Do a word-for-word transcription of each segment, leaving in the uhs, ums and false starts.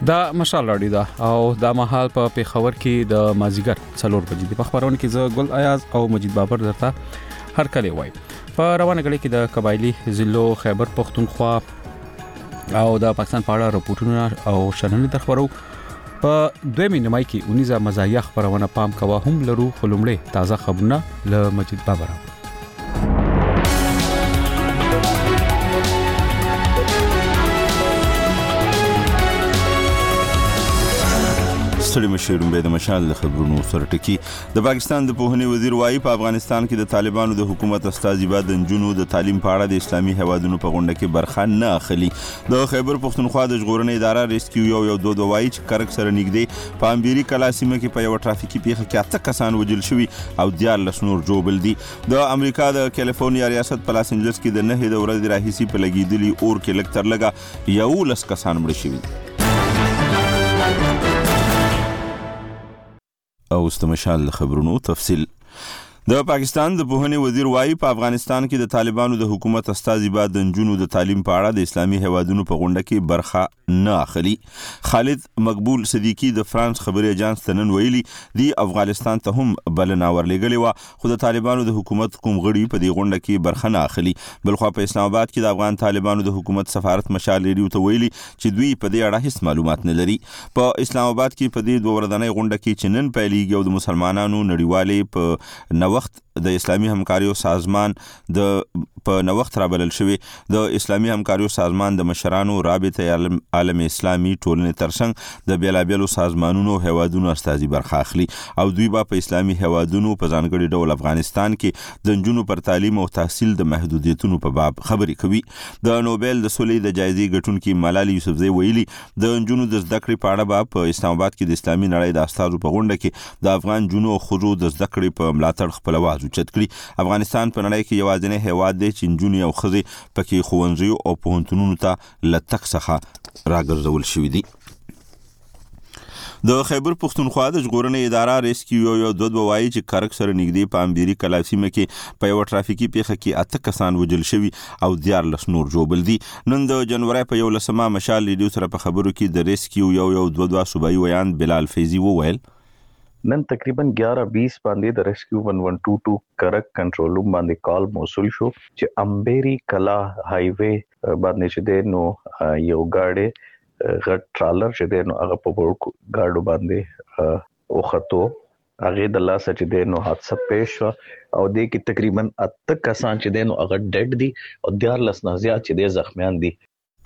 دا مشال راډیو دا او دا مهال په پیښور کې د مازیګر څلور بجې د خبرونه کې زه ګل ایاز او مجید بابر درته هر کله وای په روانه غړي کې د قبایلی ضلع خیبر پختونخوا او د پاکستان په اړه راپورټونه او شننې درخورو په دویمه نیمای کې اونیزه مزایا خبرونه پام کوا هم لرو خلمړې تازه خبرونه ل مجید بابر. سړي مشرون به د مشال خبرونو سره ټکی د پاکستان د پوهنې وزیر وايي په افغانستان کې د طالبانو د حکومت استازي بعد د جنونو د تعلیم په اړه د اسلامي هوادونو په غونډه کې برخه نه اخلي. د خیبر پختونخوا د ژغورنې اداره ریسکیو یو یو دوه وايي چې کرک سره نږدې په امبيري کلا سیمه کې په یو ټرافیکي پیښه کې اته کسان وژل شوي او دیارلس نور جوړل دي. د امریکا د کیلیفورنیا ریاست په لاس انجلس کې د نه د ورځې راهیسي په لګیدلي اور کې لکتر لګا یو لس کسان مړ شوي. او استمشال خبرونو تفصیل. د پاکستان د پوهنې وزیر وايي په افغانستان کې د طالبانو د حکومت استازي بعد د جنونو د تعلیم په اړه د اسلامي هوادونو په غونډه کې برخه نه اخلي. خالد مقبول صدیقی د فرانس خبري اجانس ته نن ویلي دی افغانستان ته هم بلنه ورلېږلې و خو د طالبانو د حکومت کوم غړي په دې غونډه کې برخه نه اخلي. بلخو په اسلام آباد کې د افغان طالبانو د حکومت سفارت مشال ریډیو ته ویلي چې دوی په دې اړه هیڅ معلومات نه لري. په اسلام آباد کې په دې دوه ورځنۍ غونډه کې چې نن پیلېږي او د مسلمانانو نړیوالې په نو وخت د اسلامي همکاریو سازمان د په نوښت رابلل شوی د اسلامي همکاریو سازمان د مشرانو رابطه عالم اسلامي ټولنې ترڅنګ د بیلابیلو سازمانونو هوادونو استازي برخه اخلي او دوی با په اسلامي هوادونو په ځانګړي ډول افغانستان کې د جنونو پر تعلیم او تحصیل د محدودیتونو په باب خبرې کوي. د نوبل د سولې د جایزې ګټونکي ملالي یوسفزۍ ویلي د جنونو د زده کړې په اړه په اسلام آباد کې د اسلامي نړۍ د استازو په غونډه کې د افغان جنونو خزو د زده کړې په ملاتړ خپل आवाज اوچت کړی. افغانستان په نړۍ کې یوازینی هیواد دی چې نجونې او ښځې پکې ښوونځیو او پوهنتونونو ته له تګ څخه راګرځول شوي دي. د خیبر پختونخوا د ژغورنې اداره ریسکیو یو دوه وايي چې کرک سره نږدې په امبيري کلا سیمه کې په یو ټرافیکي پیښه کې اته کسان وژل شوي او دیارلس نور جوړل دي. نن د جنوري په یو لسمه مشال ریډیو سره په خبرو کې د ریسکیو یو یو دوه صوبایي ویان بلال فیضی وویل نن تقریبا ग्यारह बीस باندې د ریسکیو eleven twenty-two کرک کنټرول روم باندې کال موصول شو چې امبيري کلا های وے باندې چې د نو یو گاډي غټ ټرالر چې د نو هغه په ورکو گاډو باندې او خطو هغه د لاس چې د نو حادثه پیښ شو او د کې تقریبا اته کسان چې د نو هغه ډډ دي او دیارلس نه زیات چې د زخمیان دي.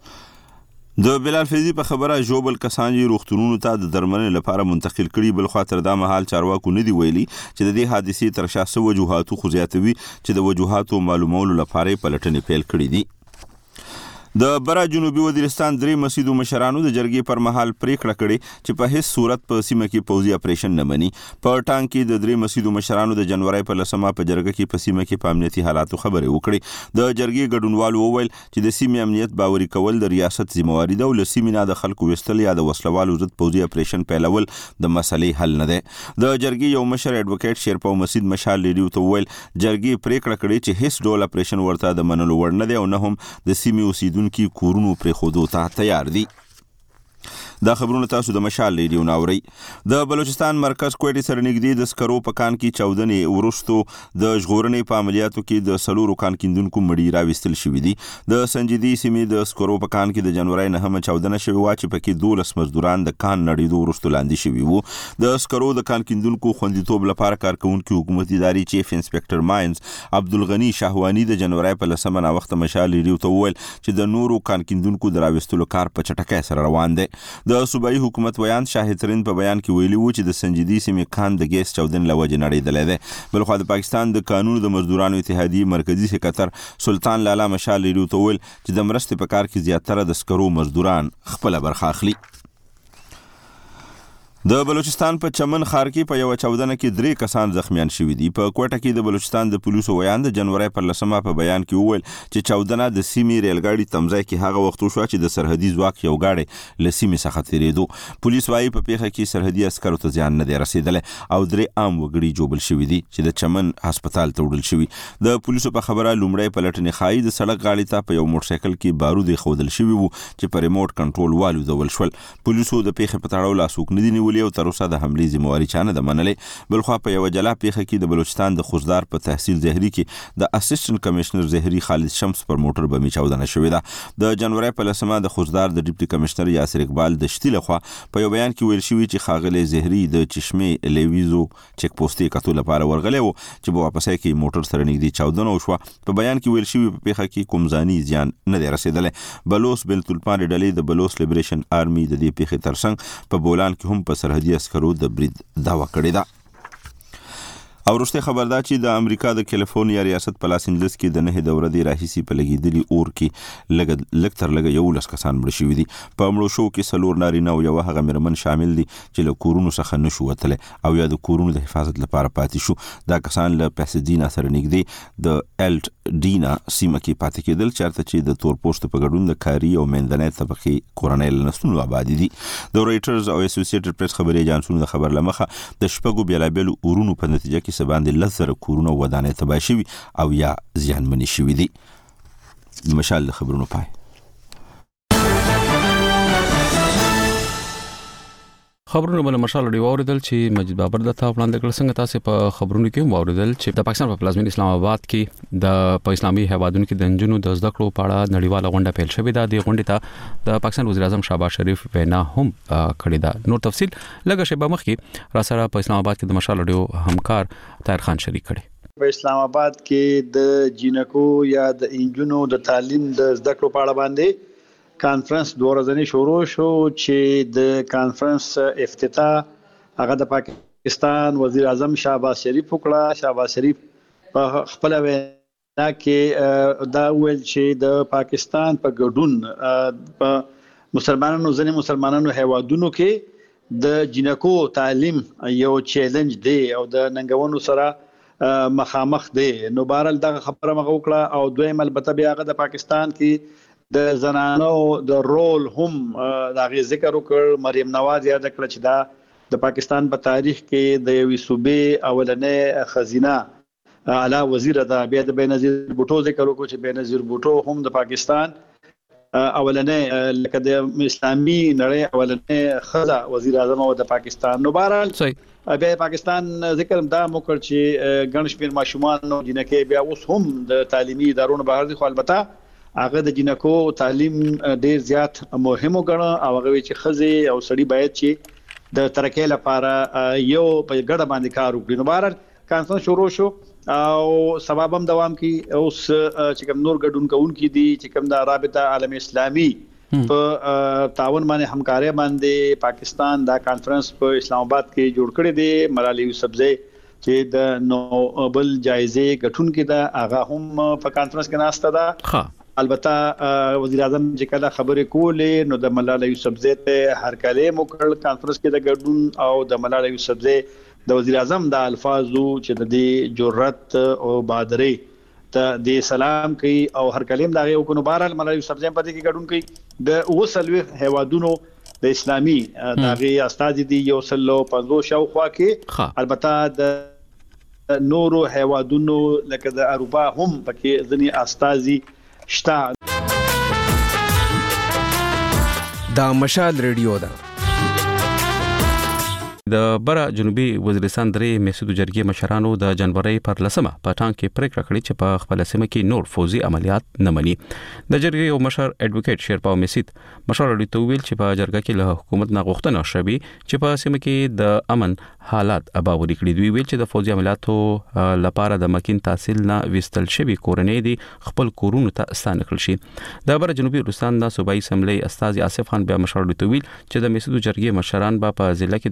د بلال فیضی په خبره جوبل کسان یې روغتونونو ته د درملنې لپاره منتقل کړي. بل خو تر دا مهال چارواکو نه دی ویلي چې د دې حادثې تر شا څه وجوهاتو خو زیاتوي چې د وجوهاتو معلومولو لپاره پلټنې پیل کړي دي. د برا جنوبي وزیرستان درې مسجدو مشرانو د جرګې پر مهال پریکړه کړې چې په هیڅ صورت په سیمه کې پوځي اپریشن نه مني. په ټانګ کې د درې مسجدو مشرانو د جنوري په لسمه په جرګه کې په سیمه کې په امنیتي حالاتو خبرې وکړې. د جرګې ګډونوالو وویل چې د سیمې امنیت باوري کول د ریاست ذمہواری ده او له سیمې نه د خلکو وستل یا د وسلوالو ضد پوځي اپریشن پیلول د مسلې حل نه ده. د جرګې یو مشر ایډوکیټ شیرپا مسجد مشال ریډیو ته وویل جرګې پریکړه کړې چې هیڅ ډول اپریشن ورته د منلو وړ نه دی او نه هم د سیمې اوسیدونکو کورونو پر خودو ته تیار دي. دا خبرونه تاسو د مشال ریډیو ناوري. د بلوچستان مرکز کوټي سره نږدې د سکرو پکان کې چودنې ورستو د ژغورنې په عملیاتو کې د سلورو کان کیندونکو مړي راوستل شوې دي. د سنجیدي سیمې د سکرو پکان کې د جنوري نه هم چودنه شوې و چې پکې دولس مزدوران د کان نړیدو ورستو لاندې شوي وو. د سکرو د کان کیندونکو خوندیتوب لپاره کارکونکو حکومتي ادارې چیف انسپکټر ماینز عبدالغنی شاهوانی د جنوري په لسمه نا وخت مشال ریډیو ته وویل چې د نورو کان کیندونکو د راوستلو کار په چټکۍ سره روان دی. د صوبایي حکومت ویان شاهد ترین په بیان کې ویلي وو چې د سنجیدي سیمې کان د ګیس چودن لوجه نړیدلې ده. بلخو د پاکستان د قانون د مزدورانو اتحادیې مرکزی سکرټر سلطان لالا مشال ریډیو ته ویل چې د مرستې په کار کې زیاتره د سکرو مزدوران خپل برخه اخلي. د بلوچستان په چمن ښار کې په یو چاودنه کې درې کسان زخمیان شوي دي. په کوټه کې د بلوچستان د پولیسو ویان د جنوري پر لسمه په بیان کې وویل چې چاودنه د سیمې ریلګاډي تمځای کې هغه وخت وشوه چې د سرحدي ځواک یو گاډی له سیمې څخه تیریدو. پولیس وايي په پیښه کې سرحدي عسکرو ته زیان نه دی رسیدلی او درې عام وګړي جوړل شوي دي چې د چمن هسپتال ته وړل شوي. د پولیسو په خبره لومړی پلټنې ښایي د سړک غاړې ته په یو موټرسایکل کې بارود ایښودل شوي وو چې په ریموټ کنټرول والوځول شول. پولیسو د پیښې په تړاو لاس نه دي نیولي او تر اوسه د حملې ذمہواري چا نه ده منلې. بلخوا په یو جلا پیښه کې د بلوچستان د خوزدار په تحصیل زهري کې د اسسټنټ کمشنر زهري خالد شمس پر موټر بمې چاودنه شوې ده. د جنوري په لسمه د خوزدار د ډیپټي کمشنر یاسر اقبال د شتي لخوا په یو بیان کې ویل شوی چې خاغلی زهري د چشمه لیویزو چک پوسټي کتو لپاره ورغلی و چې په واپسای کې موټر سره نږدې چاودنه وشوه. په بیان کې ویل شوی په پیښه کې کوم ځاني زیان نه دی رسیدلی. بلوس بلتلپان ډلې د بلوس لیبریشن آرمي د دې پیښې ترڅنګ په بولان کې هم په سرحدي عسکرو د برید دعوا کړې ده. او وروسته خبر ده چې د امریکا د کیلیفورنیا ریاست په لاس انجلس کې د نه د ورځې راهیسې په لګېدلي اور کې لږ لږ تر لږه یولس کسان مړه شوي دي. په مړو شوو کې څلور نارینه او یوه هغه مېرمن شامل دي چې له کورونو څخه نشو وتلی او یا د کورونو د حفاظت لپاره پاتې شو. دا کسان له پیسدینا سره نږدې د الټ ډینا سیمه کې پاتې کېدل چېرته چې د تور پوستو په ګډون د کاري او منځنۍ طبقې کورنۍ له نسلونو آبادي دي. د رایټرز او اسوسییټډ پریس خبري اژانسونو د خبر له مخه د شپږو بېلابېلو اورونو په نتیجه کې څه باندې لس زره کورونه ودانۍ تباه شوي او یا زیانمنې شوي دي. مشال د خبرونو پای. خبرونه بل مشال دی واوریدل چې مجید بابر د تا وړاندې کړل. څنګه تاسو په خبرونو کې واوریدل چې د پاکستان په پلازمین اسلام آباد کې د په اسلامي هیوادونو کې د انجونو د زده کړو په اړه نړیواله غونډه پیل شوې ده. د غونډې ته د پاکستان وزیر اعظم شهباز شریف وینا هم کړې ده. نور تفصیل لږه شیبه مخکې را سره په اسلام آباد کې د مشال ډیو همکار طاهر خان شریک کړي. په اسلام آباد کې د جینکو یا د انجونو د تعلیم د زده کړو په اړه باندې کانفرنس دوه ورځې شروع شو چې د کانفرنس افتتاح هغه د پاکستان وزیر اعظم شهباز شریف وکړه. شهباز شریف په خپل وینا کې دا ویل چې د پاکستان په ګډون په مسلمانانو ځینې مسلمانانو هیوادونو کې د جینکو تعلیم یو چیلنج دی او د ننګونو سره مخامخ دی. نو بهرحال دا خبره مغه وکړه او دویم البته بیا هغه د پاکستان کې د زنانو د رول هم دا غي ذکر وکړ. مریم نواز یاد کړ چې دا د پاکستان په تاریخ کې د یوې صوبې اولنې خزینه اعلی وزیر ده. بیا د بینظیر بوټو ذکر وکړ چې بینظیر بوټو هم د پاکستان اولنې لکه د اسلامي نړۍ اولنې خزه وزیر اعظم او د پاکستان. نو بهرحال بیا پاکستان ذکر دا موکړ چې ګڼ شمېر ماشومان او جنکې بیا اوس هم د تعلیمي ادارو بهر دي. خو البته هغه د جنکو تعلیم ډیر زیات مهم وګڼه او هغه چې خزه او سړي باید چې د ترقۍ لپاره یو په ګډه باندې کار وکړي. نو بهر کانفرنس شروع شو او سبب هم دوام کی اوس چې کوم نور ګډون کوونکي دي چې کوم د رابطه عالم اسلامي په تعاون باندې همکاري باندې پاکستان دا کانفرنس په اسلام آباد کې جوړ کړی دی. ملالي یوسفزئی چې د نوبل جایزه ګټونکې ده هغه هم په کانفرنس کې ناشته ده. البته وزیر اعظم چې کله خبرې کولې نو د ملاله یوسفزئی ته هر کله موکل کانفرنس کې د ګډون او د ملاله یوسفزئی د وزیر اعظم د الفاظو چې د دې جرأت او بہادری ته د سلام کوي او هر کلیم دا یو کو بهرال ملاله یوسفزئی په دې کې ګډون کوي. د وسلوي هیوادونو د اسلامي دغه استاد دي یو سلو پنځو شاو خوا کې. البته د نورو هیوادونو لکه د اروپا هم پکې ځنی استازي شتا. دا مشال ریډیو ده. د بره جنوبي وزیرستان درې میسودو جرګې مشرانو د جنوري پر لسمه په ټانګ کې پریکړه کړې چې په خپل سیمه کې نور فوزي عملیات نه مني. د جرګې یو مشر اډوکیټ شیرپاو میسید مشر اړیته ویل چې په جرګه کې له حکومت نه غوښتنه شوې چې په سیمه کې د امن حالات اباوري کړي. دوی ویل چې د فوزي عملیاتو لپاره د مکین تحصیل نه وستل شوی کورنۍ دي خپل کورونو ته ستانه کړل شي. د بره جنوبي وزیرستان د صوبایي اسمبلی استاذ آصف خان بیا مشر اړیته ویل چې د میسودو جرګې مشران به په ضلع کې د فوزي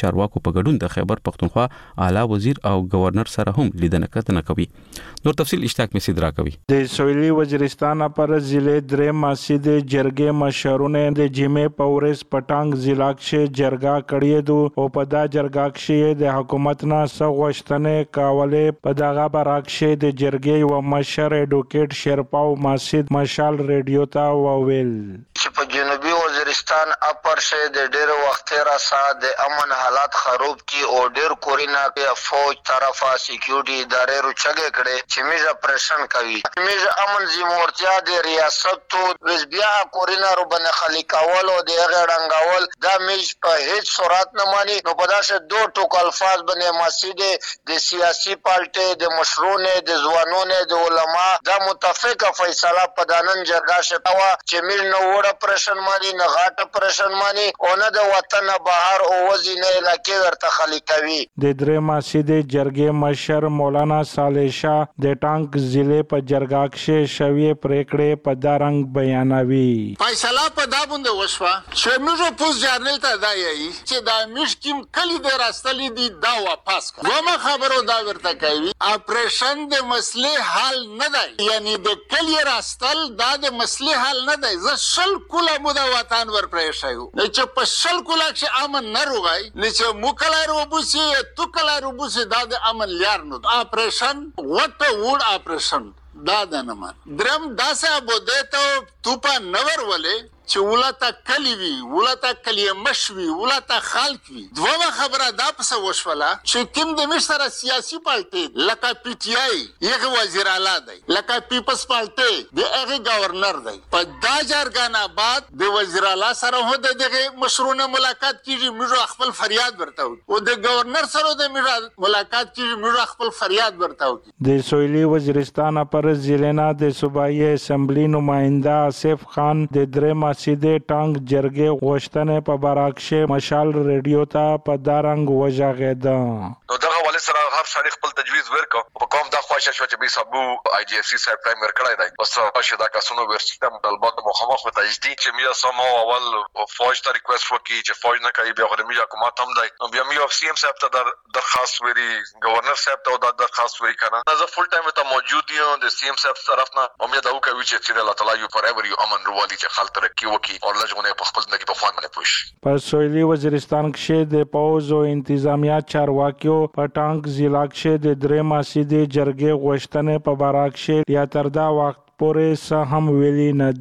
چارواکو په ګډون د خیبر پختونخوا اعلی وزیر او گورنر سره هم لیدنه کتنه کوي. نور تفصیل اشتاق مسید را کوي. د سویلی وزیرستان پر ضلع درې ماسید جرګې مشرونه د جمعې پورس پټانګ ضلع کې جرګه کړې دو او په دا جرګه کې د حکومت نه سغوښتنه کاوله په دغه براکشه د جرګې و مشر اډوکیټ شرپاو ماسید مشال ریډیو ته وویل چې په جنوبي وزیرستان اپر شه د ډېر وخت را سره د امن حالات خراب کی او ډېر کورینا کې فوج طرفه سکیورټي ادارې روچګه کړي چې میز اپریشن کوي. میز امن زمورتیا د ریاست تو بیا کورینا رو بن خلیقاول او د غړنګاول دا میز په هیڅ صورت نه مانی. نو په داسه دوه ټوک الفاظ باندې مسجد د سیاسي پالټي د مشرونه د ځوانونه د علما دا متفقه فیصله په دانن جرګه شپه چې میز نو وړ اپریشن مانی نه غاټ اپریشن مانی او نه د وطن بهر او وزینه علاقې ورته خلیقوي. د درې مسجد جرګې مشر مولانا صالح شاه د ټانک ضلع په جرګه کې شوی پریکړې په دارنګ بیانوي. فیصله په دا باندې وشوه چې موږ پوس جرنل ته دا یی چې دا مشکیم کلی د راستلې دي دا واپس کړه. کومه خبرو دا ورته کوي اپریشن د مسلې حل نه دی، یعنی د کلی راستل دا د مسلې حل نه دی. ز شل کوله مو د وطن ور پرې شایو نه چې په شل کوله چې امن نه روغای نه چې موکلا روبوسی تو کلا روبوسی دا د امن لیار نو اپریشن وټ وډ اپریشن دا د نمن درم داسه بده ته توپا نور ولې چې ولته کلی وی ولته کلی مشوي ولته خلک وی. دوه خبره دا پس وشوله چې کوم د مشره سیاسي پالټي لکه پی ټی آی یغه وزیر اعلی دی لکه پیپلز پالټي د هغه گورنر دی. په دا جرګانه بعد د وزیر اعلی سره هو دغه مشرونه ملاقات کیږي موږ خپل فریاد ورته او د گورنر سره د ملاقات کیږي موږ خپل فریاد ورته. د سویلی وزیرستان پر ضلع نه د صوبایي اسمبلی نماینده آصف خان د درې سیده ټانک جرګې غوښتنې په براکشه مشال ریډیو ته په دارنګ وژغېده. نو دغه ولې سره هر شریک خپل تجویز ورکو په کوم د خواشه شو چې به سبو آی جی اف سی سره پرایم ورکړای دی. اوس په شدا کسونو ورسته طلبات مخامخ ته تجدید چې میا سمو اول فوج ته ریکوست وکړي چې فوج نه کوي بیا غوړي میا حکومت هم دی. نو بیا میا اف سی ام صاحب ته درخواست وری گورنر صاحب ته درخواست وری کنه زه فول ټایم ته موجود یم د سی ام صاحب طرف نه امید او کوي چې چې الله تعالی یو پر ایور یو امن روالي چې خلک ترقی وکړي او لږونه په خپل ځای په خوان باندې پوښ. په سویلی وزیرستان کې د پوز او انتظامیه چارواکیو په ټانک ضلع کې د درې مسجد جرګې غوښتنې په براکشه یا تر دا وخت پورې څه هم ویلي نه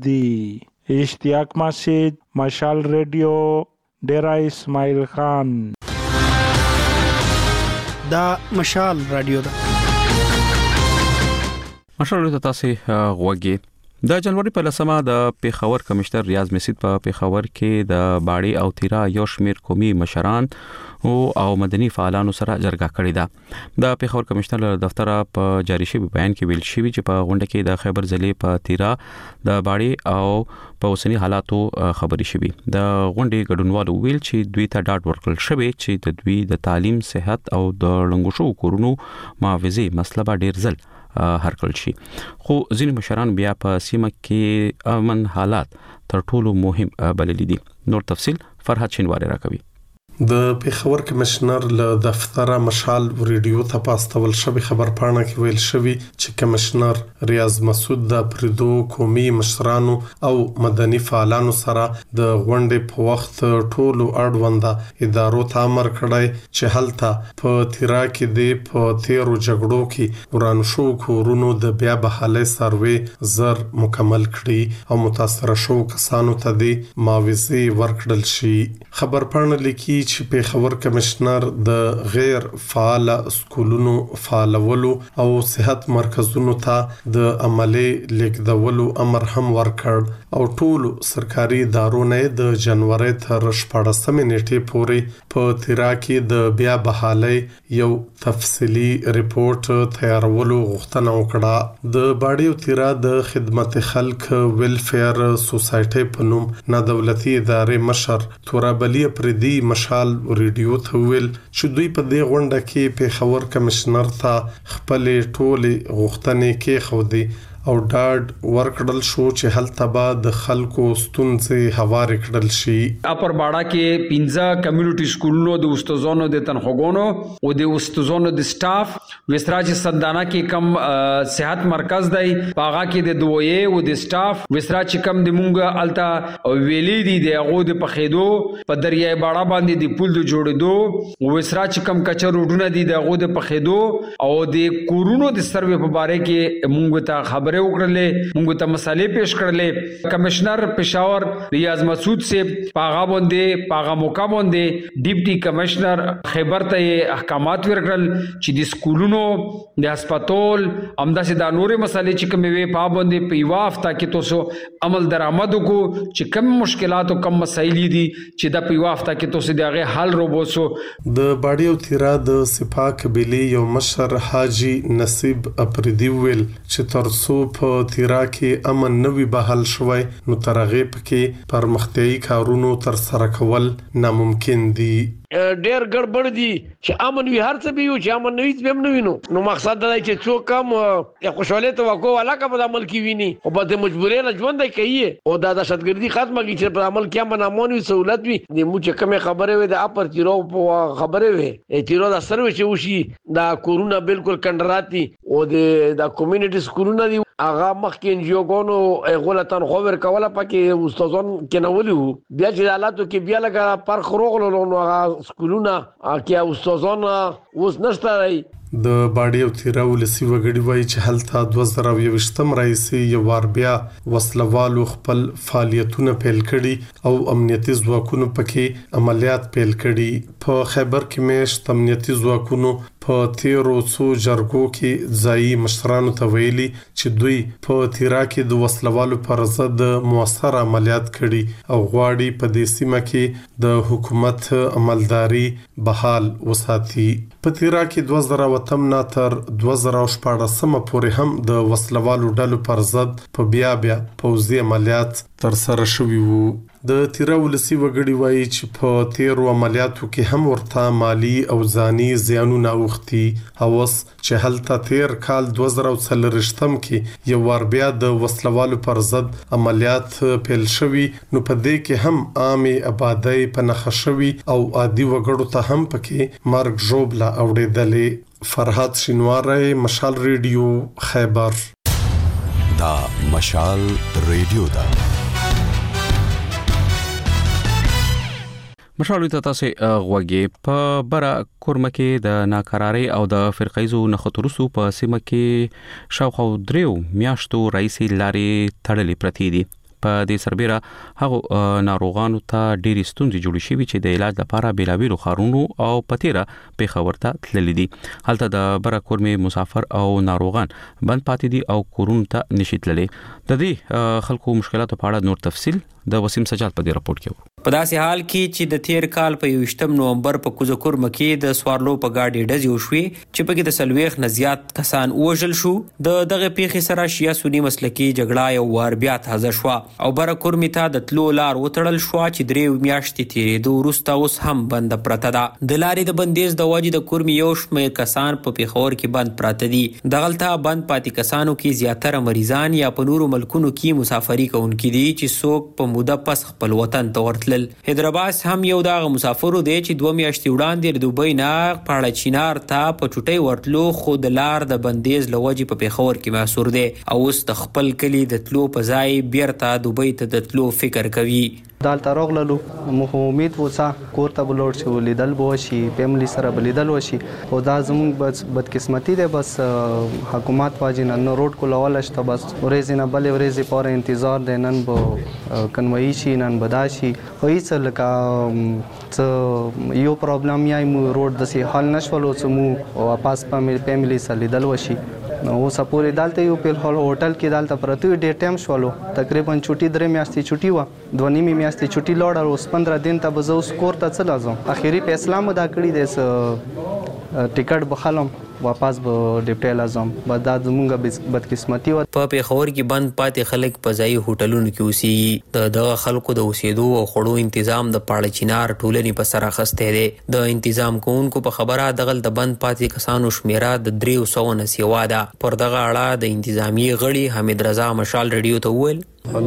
دي. اشتیاق مسجد مشال ریډیو ډیرا اسماعیل خان. دا مشال رادیو ده. مشال ته تاسو غوږی د جنوري په لسمه د پیښور کمشنر ریاض مسید په پیښور کې د باړی او تیرا یو شمیر قومي مشران او او مدني فعالانو سره جرګه کړې ده. د پیښور کمشنر دفتر په جاری شوی بیان کې ویل شوی چې په غونډه کې د خیبر ضلع په تیرا د باړی او په اوسنی حالاتو خبري شوی. د غونډې ګډونوالو ویل چې دوی ته ډاډ ورکړل شوی چې د دوی د تعلیم، صحت او د لنګوشو کورونو معاوضه مسله به ډیر ځل هر کل شي. خو ځینې مشران بیا په سیمه کې امن حالات تر ټولو مهم بللي دي. نور تفصیل فرحت شینواری راکوي. د پیښور کمشنر له دفتر مشال ریډیو ته پاستول شوی خبر پاڼه کې ویل شوی چې کمشنر ریاض مسعود د پردو قومي مشرانو او مدني فعالانو سره د غونډې په وخت ټولو اړونده ادارو ته امر کړی چې هلته په تیرا کې د په تیرو جګړو کې وران شو کورونو د بیا بحالي سروي زر مکمل کړي او متاثر شو کسانو ته د معاوضه ورکړل شي. خبر پاڼه لیکي چې پیښور کمشنر د غیر فعال سکولونو فعالولو او صحت مرکزونو ته د عملي لیکدولو امر هم ورکړ او ټول سرکاري ادارو نه د جنوري تر شپږمې نیټې پورې په تیرا کې د بیا بحالي یو تفصیلی ریپورت تیارولو غوښتنه وکړه. د باډي او تیرا د خدمت خلک ویلفیر سوسایټي په نوم نه دولتي ادارې مشر تورابلی پردي مشال ریډیو ته ویل چې دوی په دې غونډه کې پیښور کمشنر ته خپل ټولې غوښتنې کې خو دي او ډاډ ورکړل شو چې هلته به د خلکو ستونزې هوار کړل شي. اپر باڑا کې پنځه کمیونټي سکولونو د استادانو د تنخواګونو او د استادانو د سټاف وسترا چې سندانه کې کم صحت مرکز دی پاغا کې د دوی او د سټاف وسترا چې کم د مونږه التا ویلي دي د هغه د پخېدو په دریای باڑا باندې د پل د جوړېدو وسترا چې کم کچر روډونه دي د هغه د پخېدو او د کورونو د سروې په باره کې مونږ ته خبره وکړلې مونږ ته مسالې پیش کړلې. کمشنر پېښور ریاض مسعود سے پاغا باندې پاغا موقع باندې ډیپټي کمشنر خیبر ته احکامات ورکړل چې د سکولونو د هسپتال همداسې د نورې مسالې چې کومې وي په باندې په یوه هفته کې تاسو عمل درآمد وکړو چې کم مشکلات او کم مسایل دي چې د په یوه هفته کې تاسو د هغې حل روبوسو. د باډي او تیرا د سپاه قبیلې یو مشر حاجي نصیب اپریدي ویل چې ترڅو په تیرا کې امن نوي بحال شوی نو تر هغې پکې پرمختیایي کارونو تر سره کول ناممکن دي. ډېر ګډوډ دي چې امن وي هر څه به وي چې امن نه وي به نه وینو نو مقصد دا دی چې څوک کم یا خوشاله توقع علاقه په عمل کې ویني او په مجبورۍ نه ژوند کوي او دا د دهشتګردي ختمه کی چې په عمل کې امن امن وي سہولت وي د مو چې کومه خبره وي د اپر تیرو په خبره وي تیرو د سروي چې وشي دا کورونا بالکل کندراتی او د د کمیونټي سکولونه دي هغه مخکې انجیوګونو غولتن خو ور کوله پکې استادان کېنولي بیا چې حالاتو کې بیا لګه پر خروغلو نو هغه سکولونه کې استادان اوس نشته. د باډي او تیرا ولسی وګړي وایي چې هلته دوه زره یوویشتم راځي یو وار بیا وسلوالو خپل فعالیتونه پیل کړي او امنیتي ځواکونو پکې عملیات پیل کړي. په خیبر کې مېشت امنیتي ځواکونو په تیرو څو جرګو کې ځایي مشرانو ته ویلي چې دوی په تیرا کې د وسلوالو پر ضد موثر عملیات کړي او غواړي په دې سیمه کې د حکومت عملداري بحال وساتي. په تیرا کې دوه زره تم نه تر دوه زره شپاړسم پورې هم د وسلوالو ډلو پر ضد په بیا بیا پوځي عملیات تر سره شوي وو. د تیرا ولسی وګړي وایي چې په تیرو عملیاتو کې هم ورته مالی او ځاني زیانونه اوښتي. اوس چې هلته تیر کال دوه زره څلوېښتم کې یو وار بیا د وسلوالو پر ضد عملیات پیل شوي نو په دې کې هم عامې آبادۍ په نښه شوي او عادي وګړو ته هم پکې مرګ ژوبله اورېدلې. فرهاد شینواری، مشال ریډیو، خیبر. دا مشال ریډیو دا مشال ته تاسو غوږی په برا کورمه کې د ناکراری او د فرقایزو نخطرسو په سیمه کې شاوخوا دریو میاشتو رئیسي لارې تړلې پرتی دي. په دې سربېره هغه ناروغانو ته ډېری ستونزې جوړې شوې چې د علاج لپاره بیلابیلو ښارونو او پتیره پیښور ته تللي دي. هلته د برا کورمې مسافر او ناروغان بند پاتې دي او کورونو ته نشي تللی. د دې خلکو مشکلاتو په اړه نور تفصیل د وسیم سجاد په دې راپورټ کې. په داسې حال کې چې د تیر کال په یوویشتم نومبر په کوزکور مکې د سوارلو په گاډي ډزې وشوې چې په کې د سلويخ نه زیات کسان وژل شو. د دغه پیښې سره شیا سنی مسلکی جګړه یو وار بیا تازه شو او برکور میته د تلو لار وټړل شو چې درې میاشتې تیرېدو وروسته اوس هم بند پراته ده. د لارې د بندیز د وجې د کورمي یو شمېر کسان په پیښور کې بند پراته دي. دغلته بند پاتې کسانو کې زیاتره مریضان یا په نورو ملکونو کې مسافري کوونکي دي چې څوک په موده پس خپل وطن ته ورتلل. حیدرآباد هم یو دغه مسافرو دی چې دوه میاشتې وړاندې د دوبۍ نه پاړه چینار ته په چټۍ ورتلو خو د لار د بندیز له وجې په پیښور کې محصور دی او اوس د خپل کلي د تلو په ځای بیرته دوبۍ ته د تلو فکر کوي. دالته راغلو مخ امید وڅا کور ته بلور شي ولیدل بو شي فیملی سره بلیدل وشي او دا زموږ بس بدقسمتي ده. بس حکومت واجب نن روډ کولول شته بس ورځ نه بلې ورځ پورې انتظار ده نن بو کنوي شي نن بداشي خو هیڅ لکه یو پرابلم یې مو روډ د سي حل نشولو چې مو واپس په فیملی سره لیدل وشي نو سپورې دالته یو په هوټل کې دالته پرته ډېر ټایم شولو تقریبا چټي درې میاشتې چټي و دوه نیمه میاشتې چټي لوړ اوس پندرہ دن ته بزو سکور ته څه لازم اخیری فیصله مو دا کړی دی ټیکټ بخالم واپس به ډیپټي لازم بعد د زمونږه بدقسمتي و. په پیښور کې بند پاتې خلک په ځای هوټلونو کې اوسېږي. د دغه خلکو د اوسېدو او خوړو تنظیم د پاړه چینار ټولنې په سر اخیستی دی. د تنظیم کوونکو په خبره دغه د بند پاتې کسانو شمیره د دریو سوو نه سیوا ده. پر دغه اړه د انتظامی غړي حمید رضا مشال ریډیو ته وویل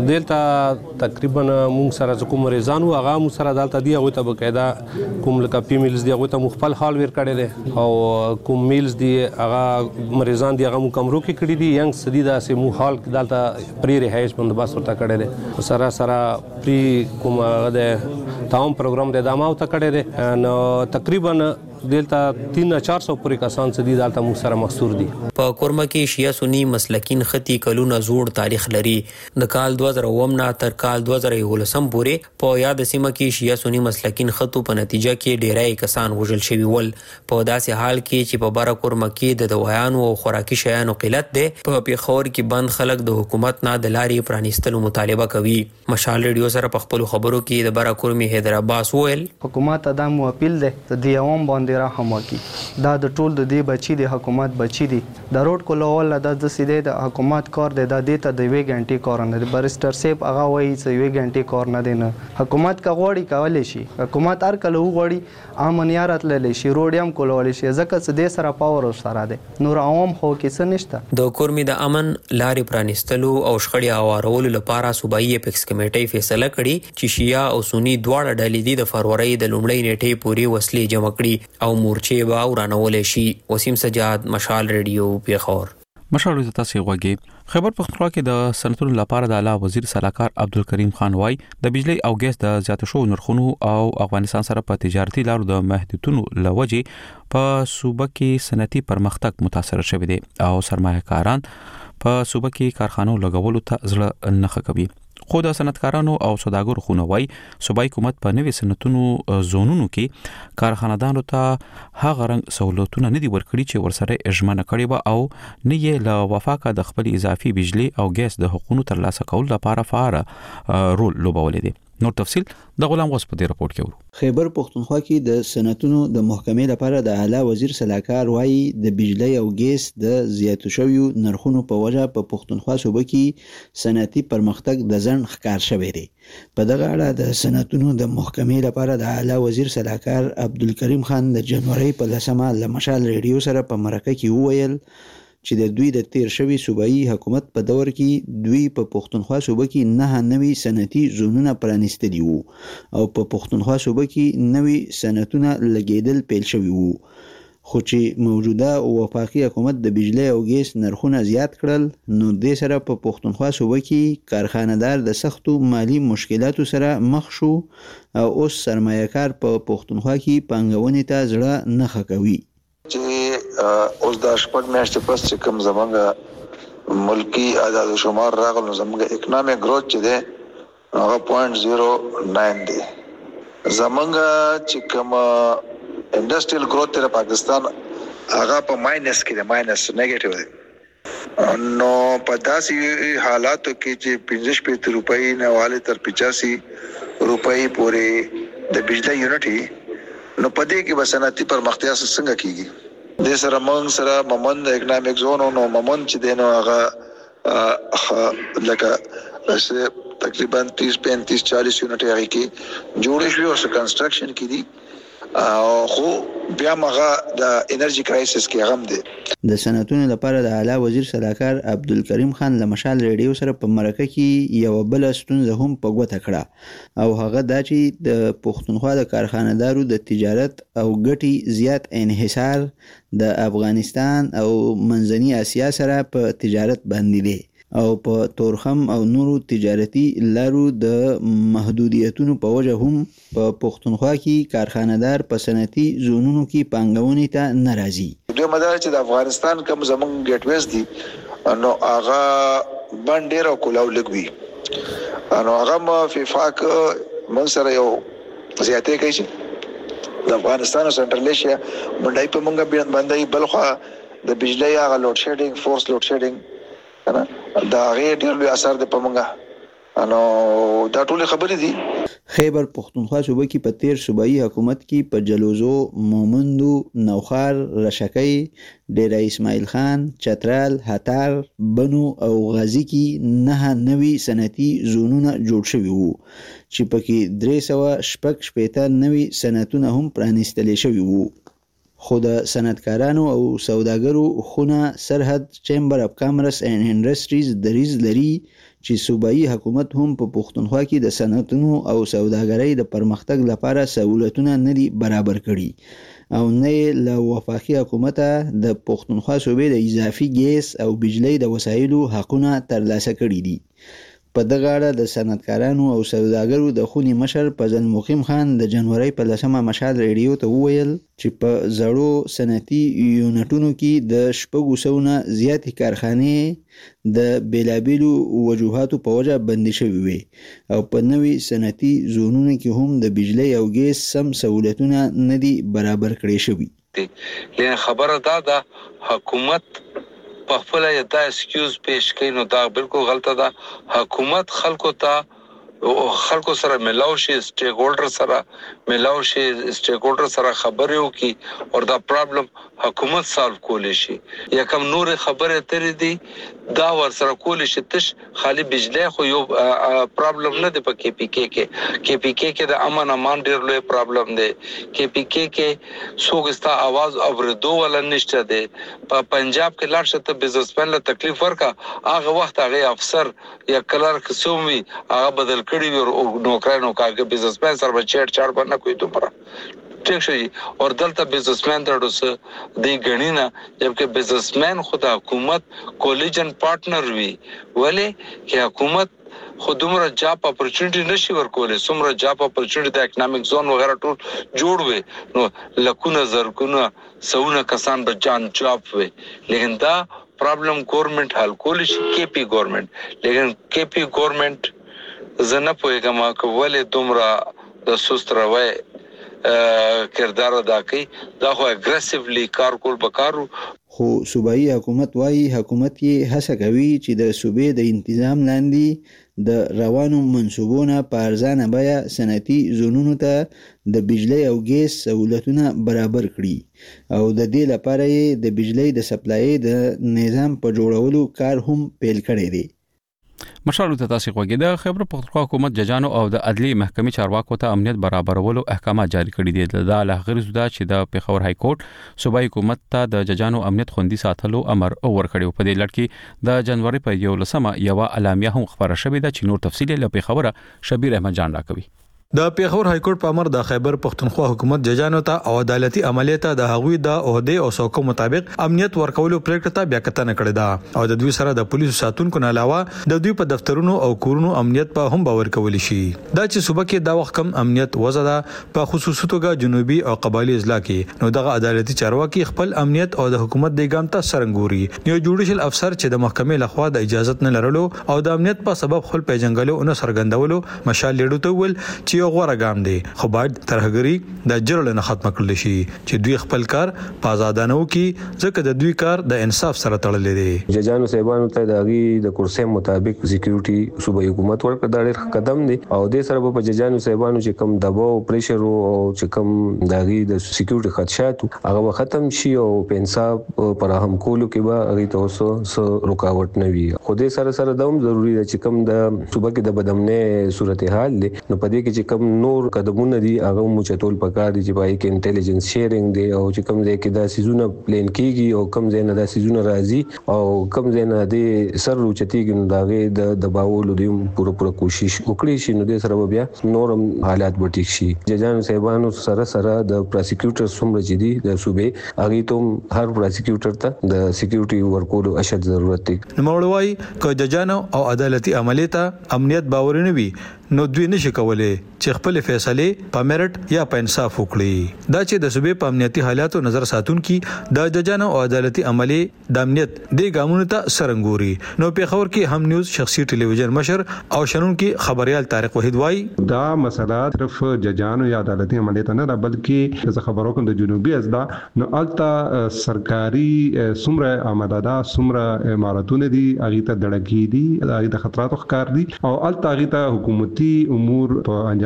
دلته تقریبا مونږ سره کوم مریضان وو هغه مونږ سره دلته دی هغه ته بقاعده کوم لکه پی میلز دی هغه ته مخفل حال ور کړی دی او کوم میلز دی هغه مریضان دی هغه مو کمرو کې کړی دي ینګ سدي دا سه مو حال دلته پری رهایش بندوبست ورته کړی دی سره سره پری کوم د تمام پروګرام د دماو ته کړی دی نو تقریبا دلته تین چار سو پورې کسان سدي دلته مو سره محصور دي. په کورما کې شیعه سنی مسلکین خطي کلونه زوړ تاریخ لري. د کال دوه زره اووه نه تر کال دوه زره یولسم پورې په یاد سیمه کې شیعه سنی مسلکین خطو په نتیجه کې ډیری کسان وژل شوي ول. په داسې حال کې چې په بره کورما کې د دوايانو او خوراکي شیانو قلت دی په پیښور کې بند خلک د حکومت نه د لارې پرانیستلو مطالبه کوي. مشال ریډیو سره په خپل خبرو کې د بره کورمي حیدر عباس وویل حکومت ته دا مو اپیل دی د دې عوام باندې رحم وکړي. دا د ټول د دې بچي د حکومت بچي دي. د روډ کولول د د سیده د حکومت کار دی د دې ته د وی غنټي کار نه دی. بریسټر سیب هغه وایي چې وی غنټي کار نه دی. نه حکومت کا غوړي کولای شي. حکومت هر کله وغوړي امنیت للی شي روډیم کولول شي ځکه چې د سره پاور سره دی. نور عوام خو کې څه نشته. د کورمي د امن لارې پرانیستلو او شخړې هوارولو لپاره صوبایي اپیکس کمیټې فیصله کړې چې شیعه او سنی دواړه ډلې دي د فروری د لومړۍ نیټې پورې وسلې جمع کړي او مورچې به ورانولې شي. وسیم سجاد مشال ریډیو پیښور. مشال ته تاسو غوږی. خیبر پختونخوا کې د صنعتونو لپاره د اعلی وزیر صلاحکار عبدالکریم خان وای د بجلی او ګیس د زیاتو شو نرخونو او افغانستان سره په تجارتي لارو د محدودیتونو لوجې په صوبه کې صنعتي پرمختګ متاثر شوی دی او سرمایه‌کاران په صوبه کې کارخانو لګولو ته ځل نه کوي. خو د صنعتکارانو او سوداګرو خونوي صوبایي حکومت په نوي صنعتونو زونونو کې کارخانه‌دانو ته هغه رنګ سہولتونه نه دي ورکړي چې ورسره اجمنه کړي به او نه یې له وفاقه د خپل اضافي بجلی او ګیس د حقوقو ترلاسه کول لپاره فعال رول لوبولې دي. نور تفصيل د غلام غوس په دې رپورت کې ورو. خیبر پختونخوا کې د صنعتونو د محکمې لپاره د اعلی وزیر صلاحکار وایي د بجلی او ګیس د زیاتو شویو نرخونو په وجه په پختونخوا صوبه کې صنعتي پرمختګ د ځن ښکار شوی دی. په دغه اړه د صنعتونو د محکمې لپاره د اعلی وزیر صلاحکار عبدالکریم خان د جنوري په لسمه له مشال ریډیو سره په مرکه کې وویل چې د دوی د تیر شوی صوبایي حکومت په دور کې دوی په پختونخوا صوبه کې نه نوي صنعتي زونونه پرانیستلي وو او په پختونخوا صوبه کې نوي صنعتونه لګیدل پیل شوي وو. خو چې موجوده وفاقي حکومت د بجلی او ګیس نرخونه زیات کړل نو د سره په پختونخوا صوبه کې کارخانه‌دار د سختو مالی مشکلاتو سره مخ شو او اوس سرمایه‌کار په پختونخوا کې پانګونې ته زړه نه ښه کوي. چې اوس د شپږ میاشتې پس چې کوم زمونږ ملکی اعداد و شمار راغل نو زمونږ اکنامک گروث چې دی هغه پوینټ زیرو ناین دی. زمونږ چې کوم انډستریل گروث دی پاکستان هغه په ماینس کې دی ماینس نیگیټیو دی. نو په داسې حالاتو کې چې پنځه شپږ روپۍ نه والي تر پچاسی روپۍ پورې د بجلی یونټ نو پدې کې بسنتی پرمختیا څنګه کیږي. د سره مونږ سره ممن د اکنامک زون نو ممن چې دینو هغه لکه تقریبا تیس پینتیس چالیس یونټ هغه کې جوړ شوی او کنسټرکشن کې دي خو بیا مغه د انرژي کرایسس کې غم دي. د صنعتونو لپاره د اعلی وزیر صلاحکار عبدالکریم خان له مشال ریډیو سره په مرکه کې یو بل ستونزه هم په ګوته کړه او هغه دا چې د پختونخوا د کارخانه‌دارو د تجارت او ګټي زیات انحصار د افغانستان او منځنۍ اسیا سره په تجارت باندې دی او په تورخم او نورو تجارتي لارو د محدودیتونو په وجه هم په پختونخوا کې کارخانه‌دار په صنعتي زونونو کې پانګونې ته ناراضي. دوی مدار چې د افغانستان کوم زمونږ ګیټ ویز دي نو هغه باندې را کولاو لګوي نو هغه ما فیفاک من سره یو زیاتې کوي چې د افغانستان او سنټرل ایشیا منډای په مونږه باندې بلخوا د بجلی هغه لوډ شیډینګ فورس لوډ شیډینګ دا غیر ډیر لوی اثر د پمنګا انو دا ټول خبرې دي. خیبر پختونخوا صوبه کې په تیر صوبایي حکومت کې په جلوزو، مومندو، نوخار، رشکۍ، ډیره اسماعیل خان، چترال، هتار، بنو او غازی کې نه نوي صنعتي زونونه جوړ شوي وو چې پکې درې سوه شپږ شپېته نوي صنعتونه هم پرانیستلی شوي وو. خو د صنعتکارانو او سوداګرو خونه سرحد چیمبر اف کامرس اینډ انډسټریز دریځ لري چې صوبایي حکومت هم په پښتونخوا کې د صنعتونو او سوداګرۍ د پرمختګ لپاره سہولتونه نه دي برابر کړي او نه له وفاقي حکومت د پښتونخوا صوبې د اضافي ګیس او بجلی د وسایلو حقونه ترلاسه کړي دي. په دغه اړه د صنعتکارانو او سوداګرو د خونې مشر فضل مقیم خان د جنوري په لسمه مشال ریډیو ته وویل چې په زړو صنعتي یونټونو کې د شپږو سوو نه زیاتې کارخانې د بیلابیلو وجوهاتو په وجه بندي شوي وي او په نوي صنعتي زونونو کې هم د بجلی او ګیس سم سہولتونه نه دي برابر کړي شوي. لکه خبره دا ده حکومت په خپل یدا اسکیوز پیش کوي نو دا بالکل غلطه ده. حکومت خلکو ته خلکو سره ملاو شي، سټیک هولډر سره ملاو شي، سټیک هولډر سره خبرې وکړي او دا پرابلم حکومت سالو کولی شي. یا کوم نور خبرې ترې دي دا ور سره کولی شي. تش خالی بجلی خو یو پرابلم نه دی په کې پی کې کې کې پی کې کې د امن امان ډیر لوی پرابلم دی. کې پی کې کې څوک ستا आवाज اوریدو ولا نشته دی. په پنجاب کې لاړ شته بزنسمن له تکلیف ورکا هغه وخت هغه افسر یا کلرک سومي هغه بدل کړی او نوکرانو کاګه بزنسمن سره بچړ چاړ باندې کوي ته پر ٹھیک شي اور دلته بزنسمن ترډوس دی غنینا جبکه بزنسمن خود حکومت کولیجن پارټنر وی ولی چې حکومت خودمره جاب اپورچونټی نشي ورکولې سمره جاب اپورچونټی د اکونومیک زون وغیرہ ټول جوړ وي نو لکونه زرګونه سونه کسان به جان جاب وي. لیکن دا پرابلم گورنمنت حل کولی شي کې پی گورنمنت. لیکن کې پی گورنمنت زنه پوهیږم کولې دومره د سست روي کردار ادا کوي. دا خو اګریسیولی کار کول پکارو. خو صوبایي حکومت وايي حکومت یې هڅه کوي چې د صوبې د انتظام لاندې د روانو منصوبونو په ارزانه بیه صنعتي زونونو ته د بجلی او ګیس سہولتونه برابر کړي او د دې لپاره یې د بجلی د سپلای د نظام په جوړولو کار هم پیل کړی دی. مشالو ته تاسو خوږی د خیبر پختونخوا حکومت ججانو او د عدلي محکمې چارواکو ته امنیت برابرولو احکامات جاری کړي دي. د لغړ زده چې د پیښور های کورټ صوبایي حکومت ته د ججانو امنیت خوندي ساتلو امر ورکړی. په دې لړ کې د جنوري په یولسمه یو اعلامیه هم خبره شوې ده چې نور تفصیل له پیښوره شبیر احمد جان راکوي. د پیښور های کورټ په امر د خیبر پختونخوا حکومت ججانو ته او عدالتي عملیات د هغوی د عہده او څوکو مطابق امنیت ورکولو پریکړه ته بیا کتنه کړې ده او د دوی سره د پولیسو ساتونکو نه علاوه د دوی په دفترونو او کورونو امنیت په هم باور کولی شي. دا چې صوبه کې دا وخت کم امنیت وزده په خصوصي توګه جنوبي او قبایلی اضلاع کې نو دغه عدالتي چارواکي خپل امنیت او د حکومت د ګام ته سرنګوري. یو جوډیشل افسر چې د محکمې لخوا د اجازه نه لرلو او د امنیت په سبب خپل پیژنګلو او سرګندولو مشال لیډو ته ول چې یو غوړه ګام دی خو باید ترهګری د جرل نه ختم کړل شي چې دوی خپل کار په آزادانه وکي ځکه د دوی کار د انصاف سره تړلې دی. ججانو صاحبانو ته د غي د کورسې مطابق سکیورټي صوبایي حکومت ورکړ دا ډېر قدم دی او د سره په ججانو صاحبانو چې کم دباو پریشر او چې کم د غي د سکیورټي خدشات هغه ختم شي او په انصاف پرهم کولو کې به غي ته اوس رکاوټ نه وي. خو د سره سره دوم ضروری دی چې کم د صوبه کې د بدامنه صورتحال دی نو په دې کې چې کم نور قدمونه دي هغه مو چتول پکار دي چې پای کې انټيليجنس شیرینګ دی او چې کوم ځای کې دا سيزونه پلان کیږي او کوم ځای نه دا سيزونه راځي او کوم ځای نه د سر روچتيږي نو داغه د دباولو دی پوره پوره کوشش وکړي شي نو د سره بیا نورم حالات به ټیک شي. ججانو صاحبانو سره سره د پروسیکیوټر سمره جدي د صوبې هغه ته هر پروسیکیوټر ته د سکیورټي ورکولو اشد ضرورت دی. نو مولوي ک ججانو او عدالتي عملیات امنیت باور نه وي نو دوی نشي کولای چې خپل فیصله په میرټ یا په انصاف وکړي. دا چې د صوبې په امنیتي حالاتو نظر ساتونکي د ججانو او عدالتي عملي د امنیت د ګامونو ته سرنګوري. نو پیښور کې هم نیوز شخصي ټلویزیون مشر او شنون کې خبريال طارق وحید وای دا مسله صرف ججانو یا عدالتي عملیات نه بلکې د خبرو کوم د جنوبي ازدا نو التا سرکاري سمره امدادا سمره اماراتونه دي اغه ته دړکی دي اغه ته خطرات ښکار دي او التا اغه ته حکومتي امور په انجام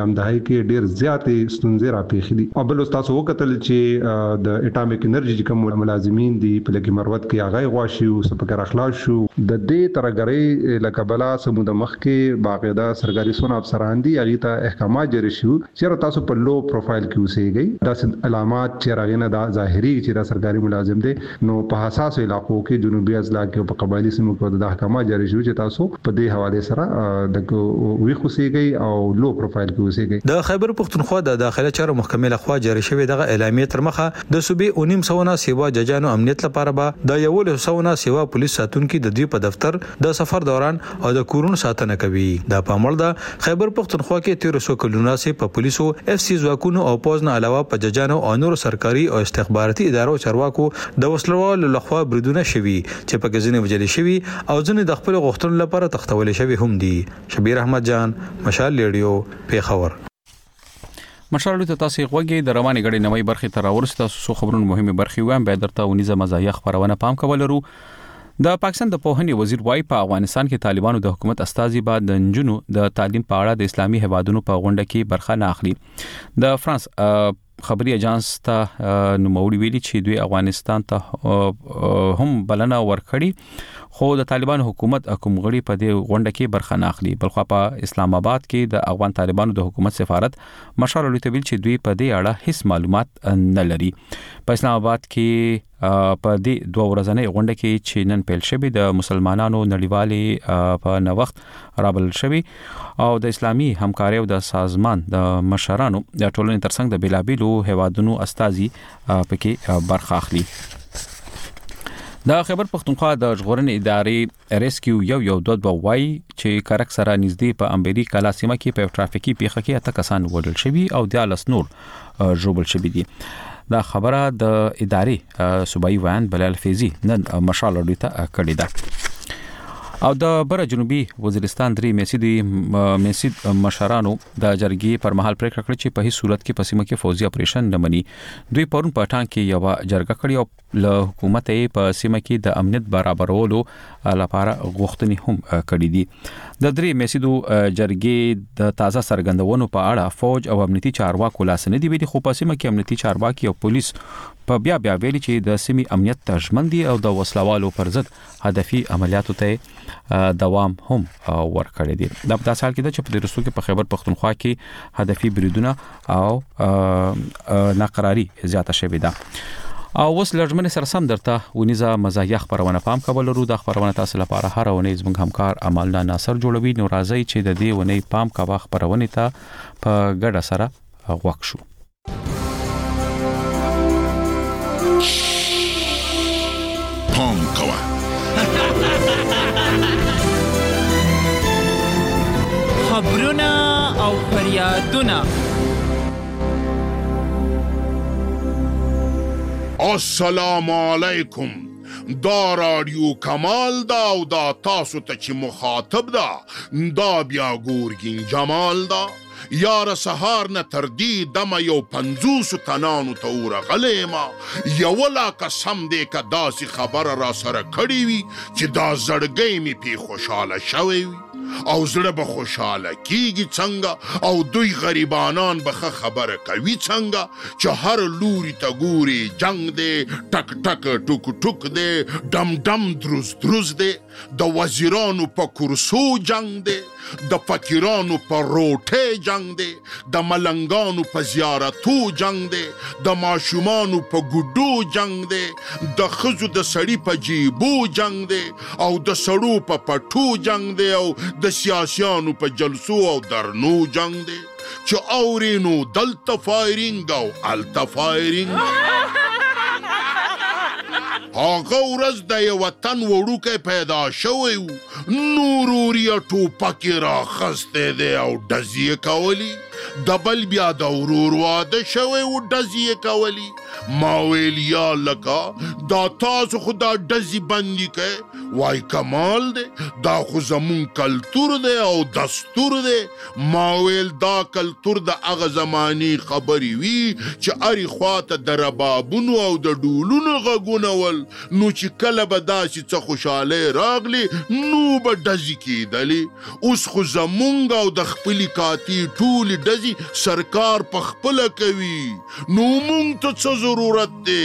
امدهي کې ډیر زیاتې ستونزې راپېښې دي. او بل تاسو وکتل چې د اټامیک انرژي کوم ملازمین دي په لګي مروت کې هغه غواشي او سپکر اخلاص شو د دې ترګری لکبلا سمود مخ کې باقاعده سرګاری سونه افسران دي هغه ته احکامات جری شو چې تاسو په لو پروفایل کې اوسېږئ. دا علامات چې راغینه دا ظاهري چې دا سرګاری ملازم دي نو په حساس علاقو کې جنوبي اضلاع کې په قبایلی سیمو کې د احکامات جاری شو چې تاسو په دې حواله سره د وی خوسېږئ او لو پروفایل کې اوسېږئ. د خیبر پختونخوا د داخله چارو محکمې لخوا جاری شوی دغه اعلامیه تر مخه د صوبې اونیم سونه سیوا ججانو امنیت لپاره به د یو له سونه سیوا پولیس ساتونکو د دوی په دفتر د سفر دوران او د کورونو ساتنه کوي. دا پامړ د خیبر پختونخوا کې تیر سو کلونه سي په پولیسو اف سی ځواکونو او پوز نه علاوه په ججانو او نور سرکاري او استخباراتي ادارو چارواکو د وسلوال لخوا بریدونه شوي چې په غزنه وجلي شوي او ځنې د خپل غوښتنو لپاره تختول شوي هم دي. شبیر احمد جان، مشال ریډیو، پیښور. مشال ته تاسو غوږی د رواني غړي نوې برخه تر ورسته سو خبرونه مهمه برخه وایم به درته ونیزه مزایا خبرونه پام کولرو. د پاکستان د پوهنې وزیر وای په افغانستان کې طالبانو د حکومت استازي بعد د جنونو د تعلیم په اړه د اسلامي هیوادونو په غونډه کې برخه نه اخلي. د فرانس خبري اجانس ته نوموړي ویلي چې دوی افغانستان ته هم بلنه ورکړي خو د طالبانو حکومت حکومت غړي په دې غونډه کې برخه نه اخلي. بلخو په اسلام آباد کې د افغان طالبانو د حکومت سفارت مشال لوتویل چې دوی په دې اړه هیڅ معلومات نه لري. په اسلام آباد کې په دې دوه ورځې غونډه کې چې نن پیل شوی د مسلمانانو نړیوالي په نوښت رابل شوی او د اسلامي همکاري او د سازمان د مشرانو د ټولنې ترڅنګ د بیلابیلو هیوادونو استازي پکې برخه اخلي. د خیبر پختونخوا د ژغورنې ادارې ریسکیو یو یو دوه دوه وای چې کارک سره نږدې په امبری کلا سیمه کې په ټرافیکي پیښه کې اته کسان وژل شوي او د لاس نور ژوبل شوي دي. دا خبره د ادارې صوبایي وان بلال فیضی نن مشال اډیته کړې ده. او د بر جنوبي وزیرستان درې میسیدي میسید مشرانو د جرګې پر مهال پریکړه کړې چې په هیڅ صورت کې پسیمه کې فوزي اپریشن نه مني. دوی پرون په ټانګ کې یو جرګه کړې او له حکومت یې په سیمه کې د امنیت برابرولو لپاره غوښتنې هم کړې دي. د درې میسیدو جرګې د تازه سرګندونو په اړه فوج او امنیتي چارواکو لاس نه دی ویلي خو په سیمه کې امنیتي چارواکي او پولیس په بیا بیا ویلي چې د سیمې امنیت تضمین دي او د وسلوالو پر ضد هدفي عملیاتو ته دوام هم ورکړی دي. دا په تاسو کې د چې په رسو کې په خیبر پختونخوا کې هدفي بریدونه او ناقراری زیاته شوې ده. او اوس لړمن سره سم درته ونیزه مزایا خبرونه پام کول ورو د خبرونه تاسو لپاره هر ونې زموږ همکار عملنا ناصر جوړوي. نو راځي چې د دې ونې پام کا خبرونه ته په ګډه سره غوښ شو. پام کوه خبرونه او فریادونه. السلام علیکم. دا رادیو کمال دا او دا تاسو ته چې مخاطب دا دا بیا ګورګین جمال دا یار سهار نه تر دې دمه یو پنځوس تنانو ته ورغلی ما یو لا قسم دې که داسې خبره را سره کړې وي چې دا زړګی مې پې خوشحاله شوی وي او زړه به خوشحاله کیږي څنګه او دوی غریبانان به ښه خبره کوي څنګه چې هر لوري ته ګوري جنگ دی ټک ټک ټوک ټوک دی ډم ډم دروز دروز دی د وزیرانو په کرسو جنگ دی د فقیرانو په روټې جنگ دی د ملنګانو په زیارتو جنگ دی د ماشومانو په ګډو جنگ دی د ښځو د سړي په جیبو جنگ دی او د سړو په پټو جنگ دی او د سیاسیانو په جلسو او درنو جنگ دی چې اورینو دلته فایرینګ او الته فایرینګ. هغه ورځ د یو وطن وړوکی پیدا شوی و نوروریا ټوپکې راخستی دی او ډزې یې کولي د بل بیا د ورور واده شوی و ډزې یې کولي. ما ویل یا لکه دا تاسو خو دا ډزې بندي کوئ وای کمال دی، دا خو زمون کلتور دی او دستور دی. ما ویل دا کلتور د هغه زماني خبرې وي چې هرې خواته د ربابونو او د ډولونو غږونه ول، نو چې کله به داسې څه خوشحالۍ راغلې نو به ډزې کېدلې. اوس خو زمونږ او د خپلې کاتې ټولې ډزې سرکار په خپله کوي، نو مونږ ته څه ضرورت دی؟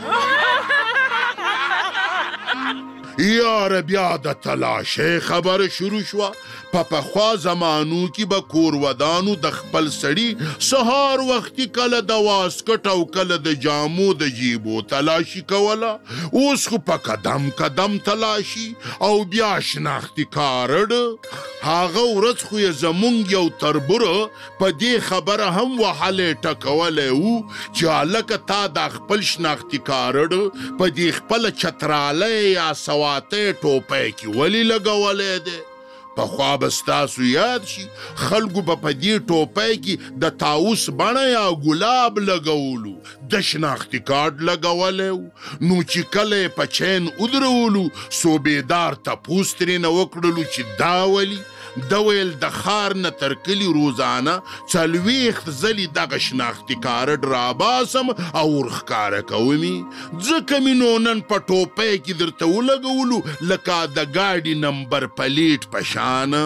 یاره بیا د تلاشۍ خبره شروع شوه. په پخوا زمانو کې به کورودانو د خپل سړي سهار وختي کله د واسکټ او کله د جامو د جیبو تلاشي کوله. اوس خو په قدم قدم تلاشي او بیا شناختي کارډ. هغه ورځ خو یې زمونږ یو تربوره په دې خبره هم وهلې ټکولی و چې هلکه تا دا خپل شناختي کارډ په دې خپله چترالی یا سواتۍ ټوپۍ کې ولې لګولی دی؟ پخوا به ستاسو یاد شي خلکو به په دې ټوپۍ کې د طاووس بڼه یا ګلاب لګولو، د شناختي کارډ لګولی و. نو چې کله یې په چین ودرولو صوبېدار تپوس ترېنه وکړلو چې دا ولي؟ ده ویل د ښار نه تر کلي روزانه څلوېښت ځلې دغه شناختي کارډ راباسم او ورښکاره کوم یې، ځکه مې نو نن په ټوپۍ کې درته ولګولو لکه د ګاډي نمبر پلیټ په شانه.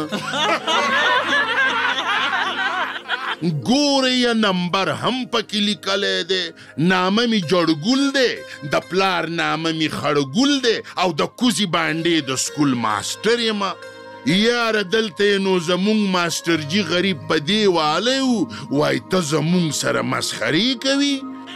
ګوره یې نمبر هم پکې لیکلی دی، نامه مې جړګل دی، د پلار نامه مې خړګل دی او د کوزي باندې د سکول ماسټر یم. یاره دلته یې نو زمونږ ماسټرجي غریب په دې والی و، وای ته زمونږ سره مسخرې کوي؟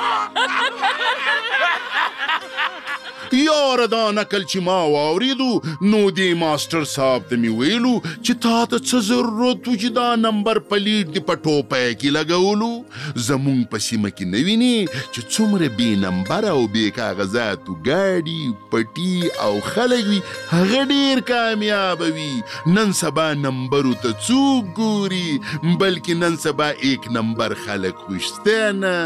یاره دا نکل چې ما واوریدو نو دې ماسټر صاحب ته مې ویلو چې تا ته څه ضرورت و چې دا نمبر پلیټ دې په ټوپۍ کې لګولو؟ زمونږ په سیمه کې نه وینې چې څومره بې نمبره او بې کاغذاتو ګاډي پټي او خلک وي، هغه ډېر کامیابه وي. نن سبا نمبرو ته څوک ګوري، بلکې نن سبا ایک نمبر خلک خوشته نه.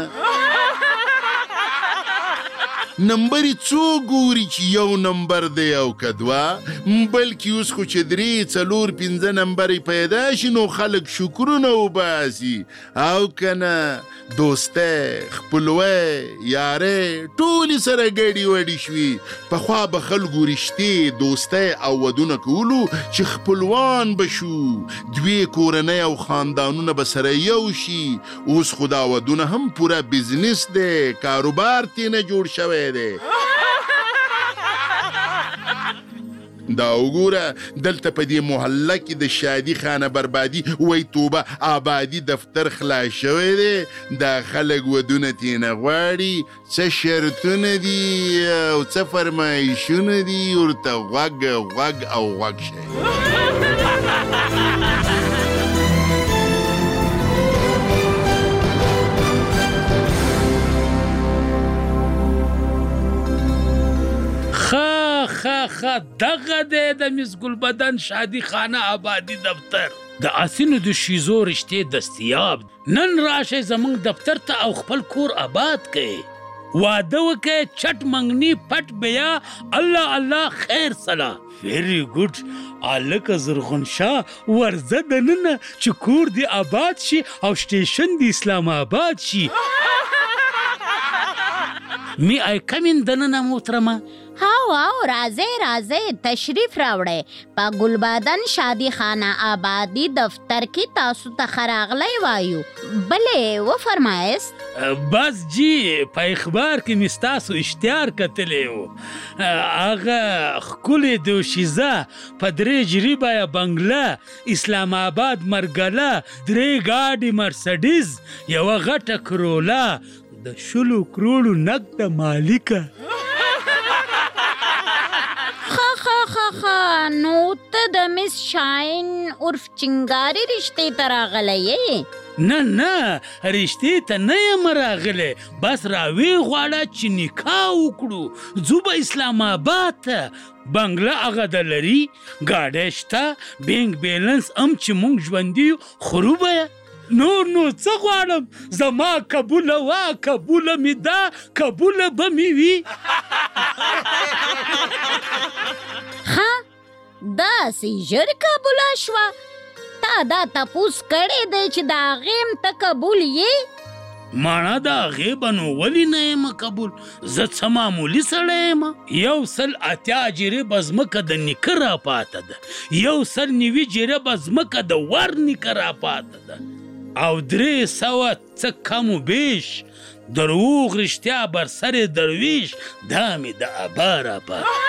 نمبرې څوک ګوري چې یو نمبر دی او که دوه، بلکې اوس خو چې درې څلور پنځه نمبرې پیدا شي نو خلک شکرونه وباسي او که نه دوستی خپلوۍ یارۍ ټولې سره ګډې وډې شوي. پخوا به خلکو رشتې دوستی او ودونه کولو چې خپلوان به شو، دوې کورنۍ او خاندانونه به سره یو شي. اوس خو دا ودونه هم پوره بزنس دی، کاروبار ترېنه جوړ شوی دی. دا وګوره دلته په دې محله کې د شادي خانه بربادي وای توبه آبادي دفتر خلاص شوی دی. دا خلک ودونه ترېنه غواړي، څه شرطونه دي او څه فرمایشونه دي، ورته غوږ غوږ او غوږ شئ. خا خا دغه دی د مس ګلبدن شادي خانه آبادي دفتر، د اسینو د شیزو رشتې دستیاب. نن راشئ زمونږ دفتر ته او خپل کور آباد کړئ. واده وکړئ، چټ منګني پټ بیا الله الله خیر سلا. ویری ګډ الکه زرغون شاه ورزه دننه چې کور دی آباد شي او سټیشن دی اسلام آباد شي. می آی کمین دننه محترمه؟ هاو هاو راځئ راځئ تشریف راوړئ. په ګلبدن شادي خانه آبادي دفتر کې تاسو ته ښه راغلی وایو. بلې وفرمایست؟ بس جی په اخبار کې مې ستاسو اشتهار کتلی و. هغه ښکلې دوشیزه په درې جریبه یا بنګله اسلام آباد مرګله درې ګاډي مرسډیز یوه غټه کرولا د شلو کروړو نقد مالکه. خا نو ته د مس شاین عرف چنګاري رشتې ته راغلی یې؟ نه نه رشتې ته نه یم راغلی، بس راوی غواړه چې نکاح وکړو، ځو به اسلام آباد ته. بنګله هغه د لري، ګاډی شته، بینک بیلنس هم چې مونږ ژوندي یو خورو به یې. نور نو څه غواړم، زما قبوله وا قبوله مې ده قبوله به مې وي. ها داسې ژر قبوله شوه؟ تا دا تپوس کړی دی چې د هغې م ته قبول یې؟ مانا د هغې به نو ولې نه یم قبول؟ زه څه معمولي سړی یم؟ یو سل اتیا جرې به ځمکه د نیکه راپاته ده، یو سل نوي جرې به ځمکه د ور نیکه راپاته ده، او درې سوه څه کم و بیش دروغ رښتیا بر سر درویش، دا مې د ابا راپاته.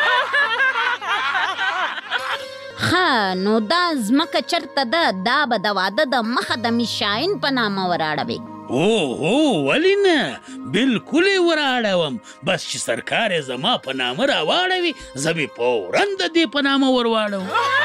ښه نو دا ځمکه چرته ده؟ دا به د واده د مخه د مس شاهین په نامه وراړوې؟ او هو ولې نه، بلکل یې وراړوم، بس چې سرکار یې زما په نامه راواړوي زه به فوراً د دې په نامه ورواړوم.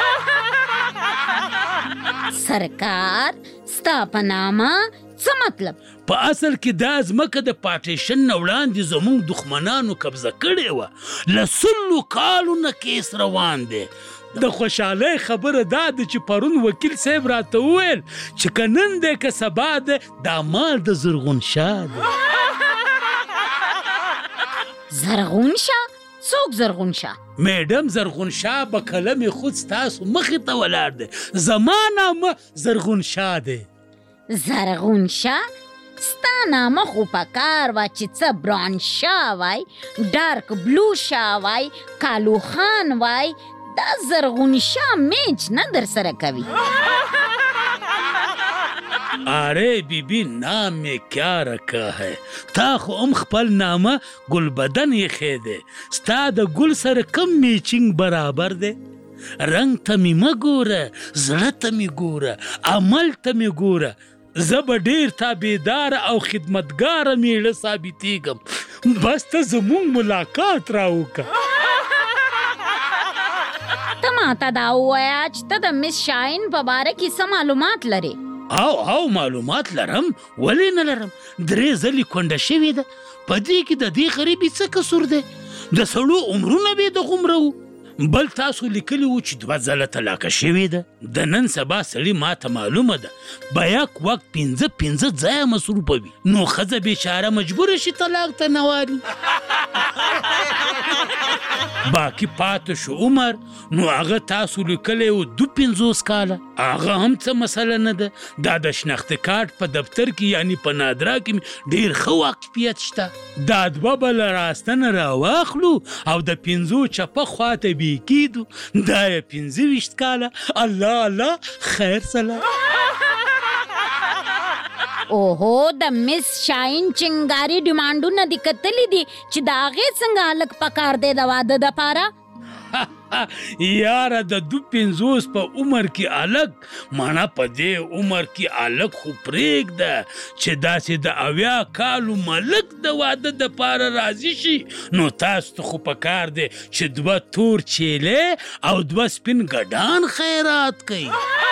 سرکار ستا په نامه څه مطلب؟ په اصل کې دا ځمکه د پارټیشن نه وړاندې زموږ دښمنانو قبضه کړې وه، له سلو کالو نه کیس روان دی. د خوشحالۍ خبره دا ده چې پرون وکیل صاحب راته وویل چې که نن دی که سبا دی دا مال د زرغون شاه دی. زرغون شاه؟ څوک زرغون شاه؟ میډم زرغون شاه به قلم خود ستاسو مخې ته ولاړ دی، زما نامه زرغون شاه دی. زرغون شاه؟ ستا نامه خو پکار وه چې څه بران شاه وای، ډارک بلو شاه وای، کالو خان وای، دا زرغون شاه میچ نه در سره کوي. آره بی بی نام میں کیا رکھا ہے، تا خو ام خپل نامه گل بدن یې خیده، ستا د ګل سره کم میچنګ برابر دی. رنگ ته می مګوره، زړه ته می ګوره، عمل ته می ګوره، زه به ډېر تابعدار او خدمتګاره میړه ثابتېږم، بس ته زموږ ملاقات راوکړه. ته ماته دا ووایه چې ته د مس شاهین په باره کې څه معلومات لرې؟ او او معلومات لرم، ولې نه لرم؟ درې ځلې کونډه شوې ده، په دې کې د دې غریبي څه قصور دی؟ د سړو عمرونه به دغومره وو. بل تاسو لیکلي وو چې دوه ځله طلاقه شوې ده. د نن سبا سړي ماته معلومه ده به یک وخت پنځه پنځه ځایه مصروفه وي، نو ښځه بیچاره مجبوره شي طلاق ته نه واري. باقي پاته شو عمر، نو هغه تاسو لیکلی و دو پنځوس کاله، هغه هم څه مسله نه ده. دا د شناختي کارت په دفتر کې یعنی په نادرا کې ډېر ښه واقفیت شته. دا دوه به له راستنه راواخلو او د پنځو چپه خواته بې کیدو، دا یې پنځه ویشت کاله. الله الله خیر سلام. اوهو د مس شاهین چنګاري ډیمانډونه دې کتلي دي چې د هغې څنګه هلک پکار دی د واده دپاره؟ یاره د دو پنځوس په عمر کې الک، مانا په دې عمر کې الک خو پرېږده چې داسې د اویا کالو ملک د واده دپاره راضي شي، نو تاسو ته خو پکار دی چې دوه تور چیلې او دوه سپین ګډان خیرات کوي.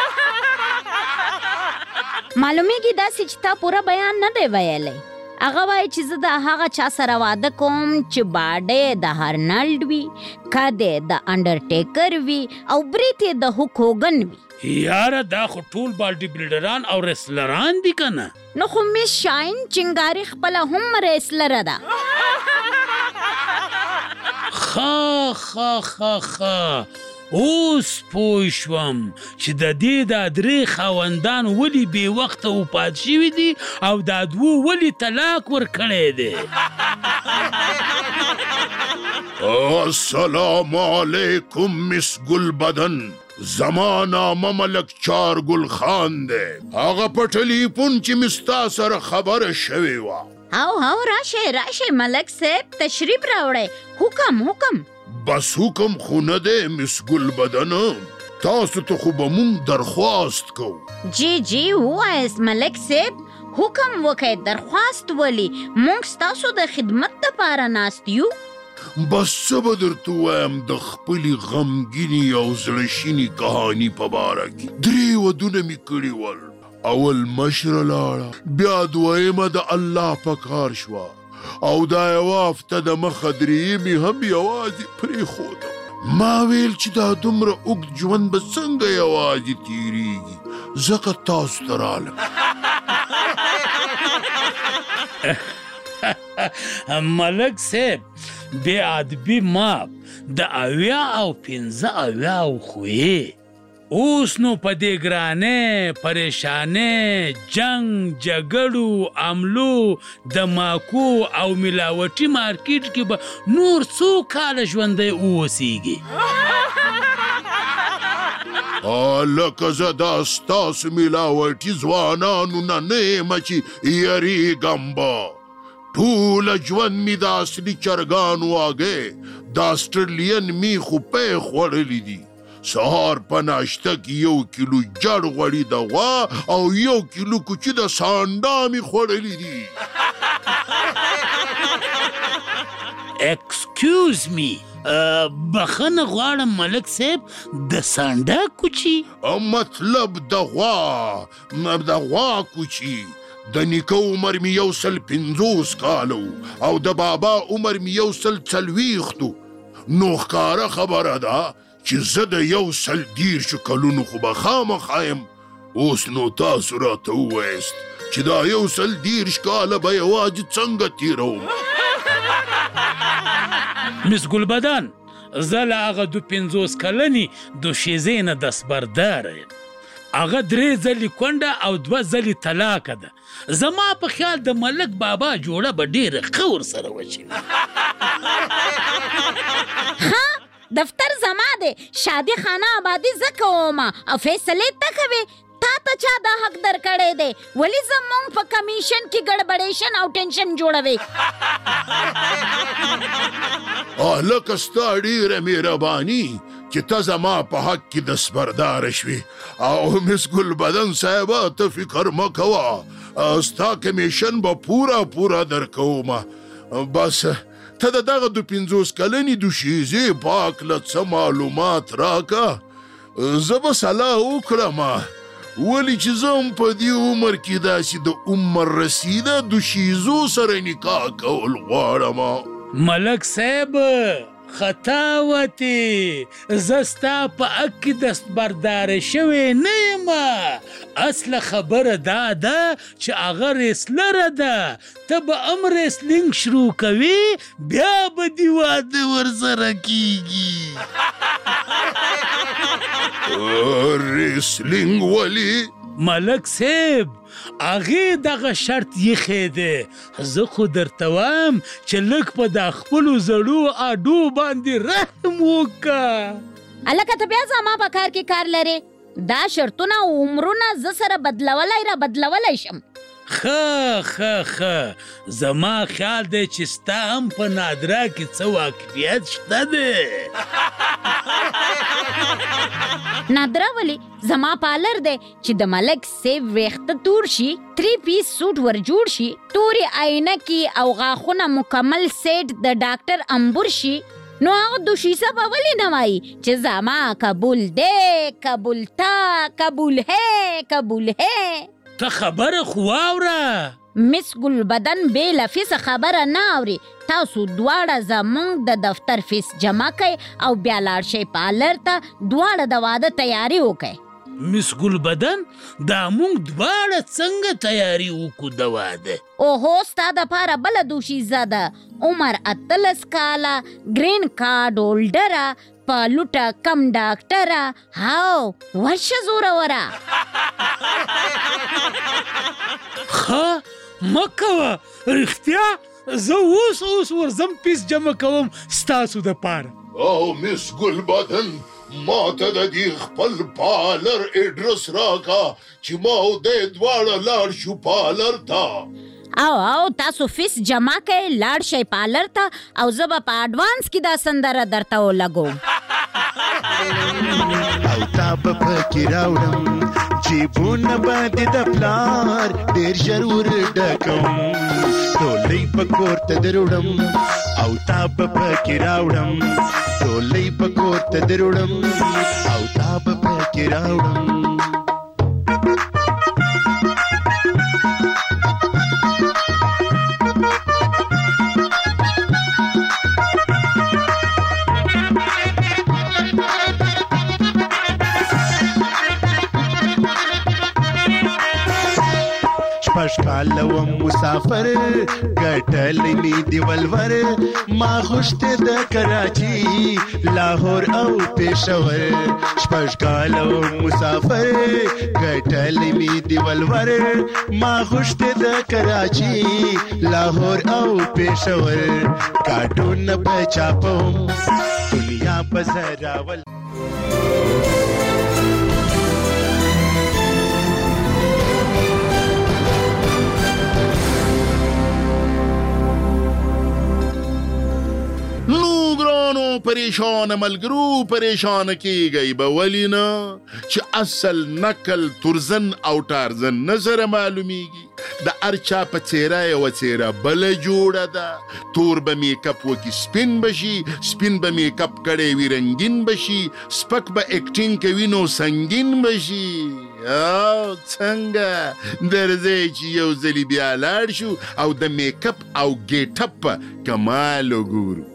معلومیږي داسې چې تا پوره بیان نه دی ویلی. هغه وایي چې زه د هغه چا سره واده کوم چې باډی د هرنلډ وي، کدی د انډرټیکر وي او بریتې د هوک هوګن وي. یاره دا خو ټول باډي بلډران او ریسلران دي که نه؟ نو خو مس شاهین چنګاري خپله هم ریسلره ده. ښه ښه ښه ښه اوس پوه شوم چې د دې دا درې خاوندان ولې بې وخته وفات شوي دي او دا دوه ولې طلاق ورکړی دی. السلام علیکم مس ګل بدن، زما نامه ملک چار ګل خان دی. هغه په ټلیفون چې مې ستا سره خبره شوې وه. او او راشه راشه ملک صاحب تشریف راوړی، حکم حکم. بس حکم خو نه دی مس ګل بدن، تاسو ته خو به مونږ درخواست کوو. جی جی ووایاست ملک صاحب، حکم وکئ. درخواست ولې؟ مونږ ستاسو د خدمت دپاره ناست یو. بس څه به درته ووایم د خپلې غمګینې او زړهشینې کهاني په باره کې. درې ودونه مې کړي ول. اول مشره لاړه، بیا دویمه د الله په کار شوه، او دا یوه هفته د مخه درېیمې هم یوازې پرېښودم. ما ویل چې دا دومره اوږد ژوند به څنګه یوازې تېرېږي، ځکه تاسو ته رالم. ملک صاحب بې ادبي ماپ د اویا او پنځه اویاو خوې. اوس نو په دې ګرانې پریشانې جنگ جګړو عملو د ماکو او ملاوټي مارکیټ کې به نور څو کاله ژوندی اوسیږي. لکه زه دا ستاسو ملاوټي ځوانانو نه نه یم چې یریږم به. ټوله ژوند مې د اصلي چرګانو هګۍ د اسټرلین میخو پی خوړلي دي. سهار په ناشته کې یو کیلو جړ غوړي د غوا او یو کیلو کوچي د سانډا مې خوړلي دي. ایکسکیوز می بخښنه غواړم ملک صاحب د سانډا کوچي؟ مطلب د غوا د غوا کوچي. د نیکه عمر مې یو سل پنځوس کاله او د بابا عمر مې یو سل څلوېښتو. نو ښکاره خبره ده چې زه د یو سل دېرشو کلونو خو به خامخا یم. اوس نو تاسو راته ووایست چې دا یو سل دېرش کاله به یوازې څنګه تېروم. مس ګلبدن زه له هغه دو پنځوس کلنې دوشیزې نه دستبرداره یم. هغه درې ځلې کونډه او دوه ځلې طلاقه ده. زما په خیال د ملک بابا جوړه به ډېره ښه ورسره وچوي. ها دفتر زما دی، شادي خانه آبادي زه کومه او فیصلې ته کوې. تا ته چا دا حق درکړی دی؟ ولې زموږ په کمیشن کې ګډبډېشن او ټینشن جوړوي؟ لکه ستا ډېره مهرباني چې ته زما په حق کې دستبرداره شوې. او مس ګلبدن صاحبه ته فکر مه کوه، ستا کمیشن به پوره پوره درکومه. بس ته د دغه دو پنځوس کلنې دوشیزې په هکله څه معلومات راکه. زه به صلاح وکړم ولې چې زه هم په دې عمر کې داسې د عمر رسیده دوشیزو سره نکاح کول غواړم. ملک صاحب خطا وتې، زه ستا په حق کې دستبرداره شوې نه یم. اصله خبره دا ده چې هغه ریسلره ده. ته به هم ریسلینګ شروع کوې بیا به دې واده ورسره کېږي. ریسلینګ ولې؟ ملک صاحب هغې دغه شرط یخی دی. زه خو درته وایم چې لږ په دا خپلو زړو اډو باندې رحم وکړه. هلکه ته بیا زما په کار کې کار لرې. دا شرطونه او عمرونه زه سره بدلولی را بدلولی شم. ښه ښه ښه زما خیال دی چې ستا هم په نادره کې څه واقفیت شته دی. نادره ولې؟ زما پالر دی چې د ملک صاحب ویښته تور شي، تری پیس سوټ ور جوړ شي، تورې عینکې او غاښونه مکمل سیټ د ډاکټر امبور شي. نو هغه دوشیزه به ولې نه وایي چې زما قبول دی، قبول تا، قبول ہے، قبول ہے. ته خبره خو واوره. مس ګلبدن بې له فیسه خبره نه اوري. تاسو دواړه زموږ د دفتر فیس جمع کړئ او بیا لاړ شئ پارلر ته. دواړه د واده تیاری وکړئ. مس ګلبدن دا موږ دواړه څنګه تیاری وکړو د واده؟ اوهو ستا دپاره بله دوشیزه ده. عمر اتلس کاله، ګرین کارډ هولډره، په لوټه کم ډاکټره. هاو ورشه زوروره. ښه مه کوه، رښتیا زه اوس اوس ورځم پیس جمع کوم ستاسو دپاره. او مس ګلبدن ما ته د دې خپل پالر اډرس راکړه چې ما او دی دواړه لاړ شو پالر ته. او او تاسو فیس جمع کړئ، لاړ شئ پالر ته او زه به په اډوانس کې دا سندره درته ولګوم. او تا به پکې راوړم جیبونه به دې د پلار ډېر ژر ور ډکوم. ډولۍ په کور ته دروړم او تا به پکې راوړم. ډولۍ په کور ته دروړم او تا به پکې راوړم. شپږ کاله وم مسافر ګټلی مې د ولور ما غوښتې د کراچي لاهور او پېښور شپږ کاله وم مسافر ګټلی مې د ولور ما غوښتې د کراچي لاهور او پېښور کارټونه په چاپوم دنیا په زراول نو ګرانو پریشان ملګرو پریشان کیږئ به ولې نه چې اصل نقل ترزن او ټارزن نه سره معلومیږي د هر چا په څېره یوه څېره بله جوړه ده تور به میکپ وکړي سپین به شي سپین به میکپ کړی وي رنګین به شي سپک به اکټینګ کوي نو سنګین به شي او څنګه درځئ چې یو ځلي بیا لاړ شو او د میکپ او ګیټپ کمال وګورو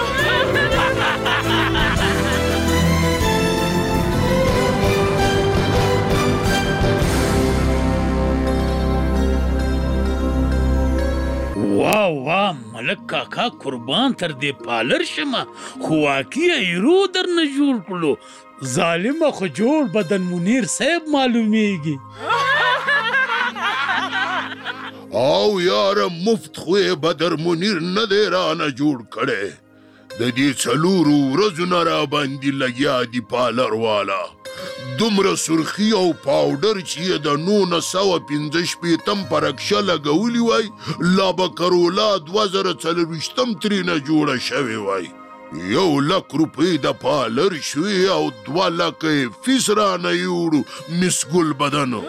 واه واه ملک کاکا قربان تر دې پالر شمه خو واقعي ایرو درنه جوړ کړلو ظالمه خو جوړ بدن منیر صاحب معلومیږي او یاره مفت خوی بدر منیر نه دی رانه جوړ کړی د دې څلورو ورځو نه را باندې لګیا دي پالر والا دومره سرخي او پاوډر چې یې د نولس سوه پنځه شپېتم په رکشه لګولي وای لا به کرولا دوه زره څلرویشتم ترېنه جوړه شوې وای یو لک روپۍ د پالر شوې او دوه لکه یې فیس رانه یوړو مس ګل بدنو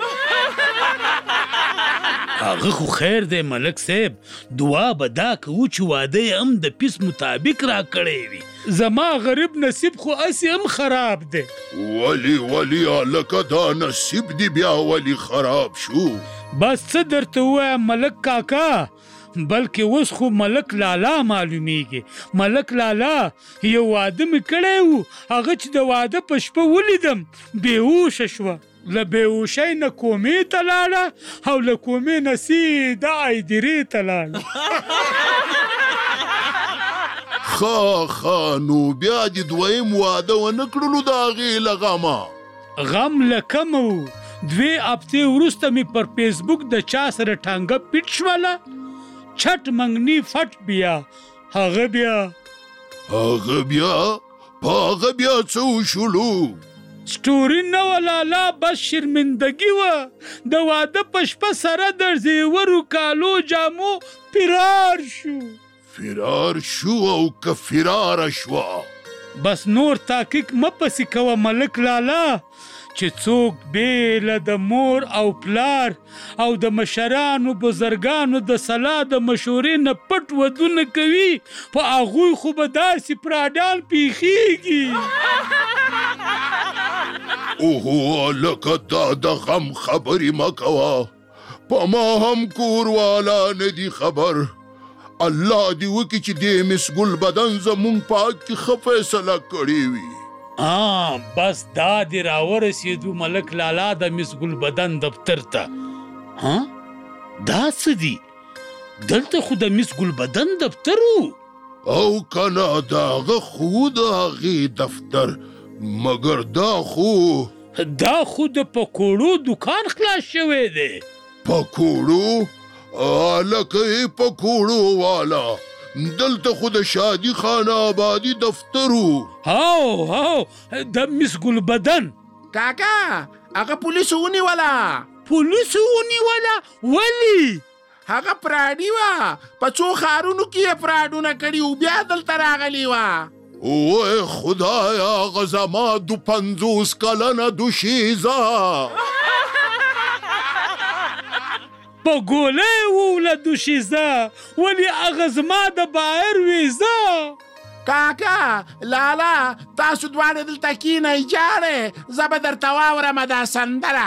هغه خو خیر دی ملک صاحب دعا به دا کوو چې واده یې هم د پیس مطابق را کړی وي زما غریب نصیب خو اسې هم خراب دی ولی ولی هلکه دا نصیب دی بیا ولی خراب شو بس څه درته ووایم ملک کاکا بلکې اوس خو ملک لالا معلومیږي ملک لالا یو واده مې کړی و هغه چې د واده په شپه ولیدم بېهوشه شوه له بېهوشۍ نه کومې ته لاړه او له کومې نه سیده ایدرې ته لاړه ښه ښه نو بیا دې دویم واده ونه کړلو د هغې له غمه غم له کمه و دوې هفتې وروسته مې پر فیسبوک د چا سره ټانګه پیټ شوله چټ منګني فټ بیا هغه بیا هغه بیا په هغه بیا څه وشولو سټوري نه وه لالا بس شرمندګي وه د واده په شپه سره د زیورو کالو جامو فرار شو فرار شو او که فراره شوه بس نور تحقیق مه پسې کوه ملک لالا چې څوک بیله د مور او پلار او د مشرانو بزرګانو د سلا د مشورې نه پټ ودونه کوي په هغوی خو به داسې پراډان پیښیږي اوهو هلکه دا د غم خبرې مه کوه په ما هم کور والا نه دي خبر الله دې وکړي چې دې مس ګل بدن زمونږ په حق کې ښه فیصله کړې وي آ بس دا دې راورسېدو ملک لالا د مس ګل بدن دفتر ته ها دا څه دي دلته خو د مس ګل بدن دفتر و او کنه د هغه خو د هغې دفتر مګر دا خو دا خو د پکوړو دکان خلاص شوی دی پکوړو هلکه یې پکوړو والا دلته خو د شادي خانه آبادي دفتر و هاو هاو د مس ګل بدن کاکا هغه پولیسو ونیوله پولیسو ونیوله ولې هغه پراډي وه په څو ښارونو کې یې پراډونه کړي و بیا دلته راغلې وه وای خدایا هغه زما دو پنځوس کلنه دوشیزه په ګولۍ ووله دوشیزه ولې هغه زما د بهر ویزه کاکا لالا تاسو دواړه دلته کینئ جاړې زه به درته واورمه دا سندره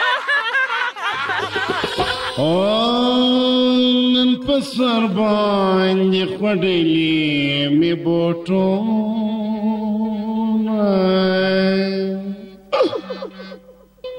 نن په سر باندې خوړلي مې بوټونه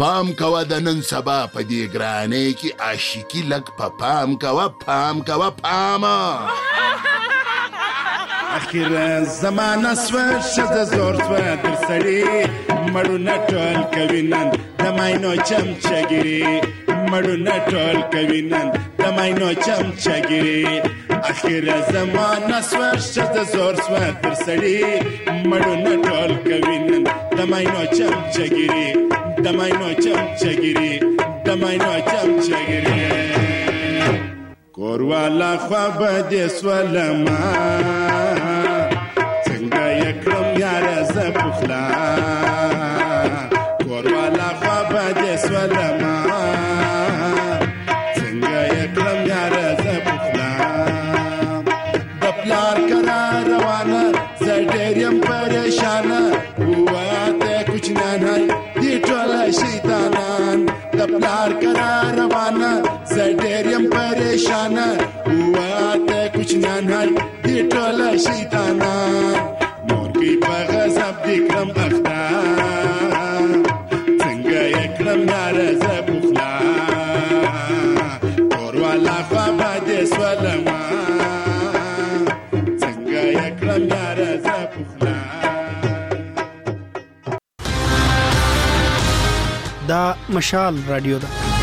پام کوه د نن سبا په دې ګرانۍ کې عاشقي لږ په پام کوه پام کوه پامه اخر زمانه سوه ښځه زور سوه در سړي مړونه ټول کوي نن د ماینو چمچګري مړونه ټول کوي نن د ماینو چمچګري اخر زمانه سوه ښځه زور سوه در سړي مړونه ټول کوي نن د ماینو چمچګري د ماینو چمچګري د ماینو چمچګري کوروالا خوا به دې سولما څنګه یې کړم یاره زه پخلا کوروالا خوا به دې سولما څنګه یې کړم یاره زه پخلا د پلار کرا روانه زه ډېر یم پریشانه وواته کوچنیان دي ټوله شیطانان د پلار کرا روانه زه ډېر یم پریشانه وواته کوچنیان دي ټوله شیطانان مور کوي په غضب دې کړم اخته څنګه یې کړم یاره زه پخلا کوروالا خوا به دې سولما څنګه یې کړم یاره زه پخلا دا مشال رادیو ده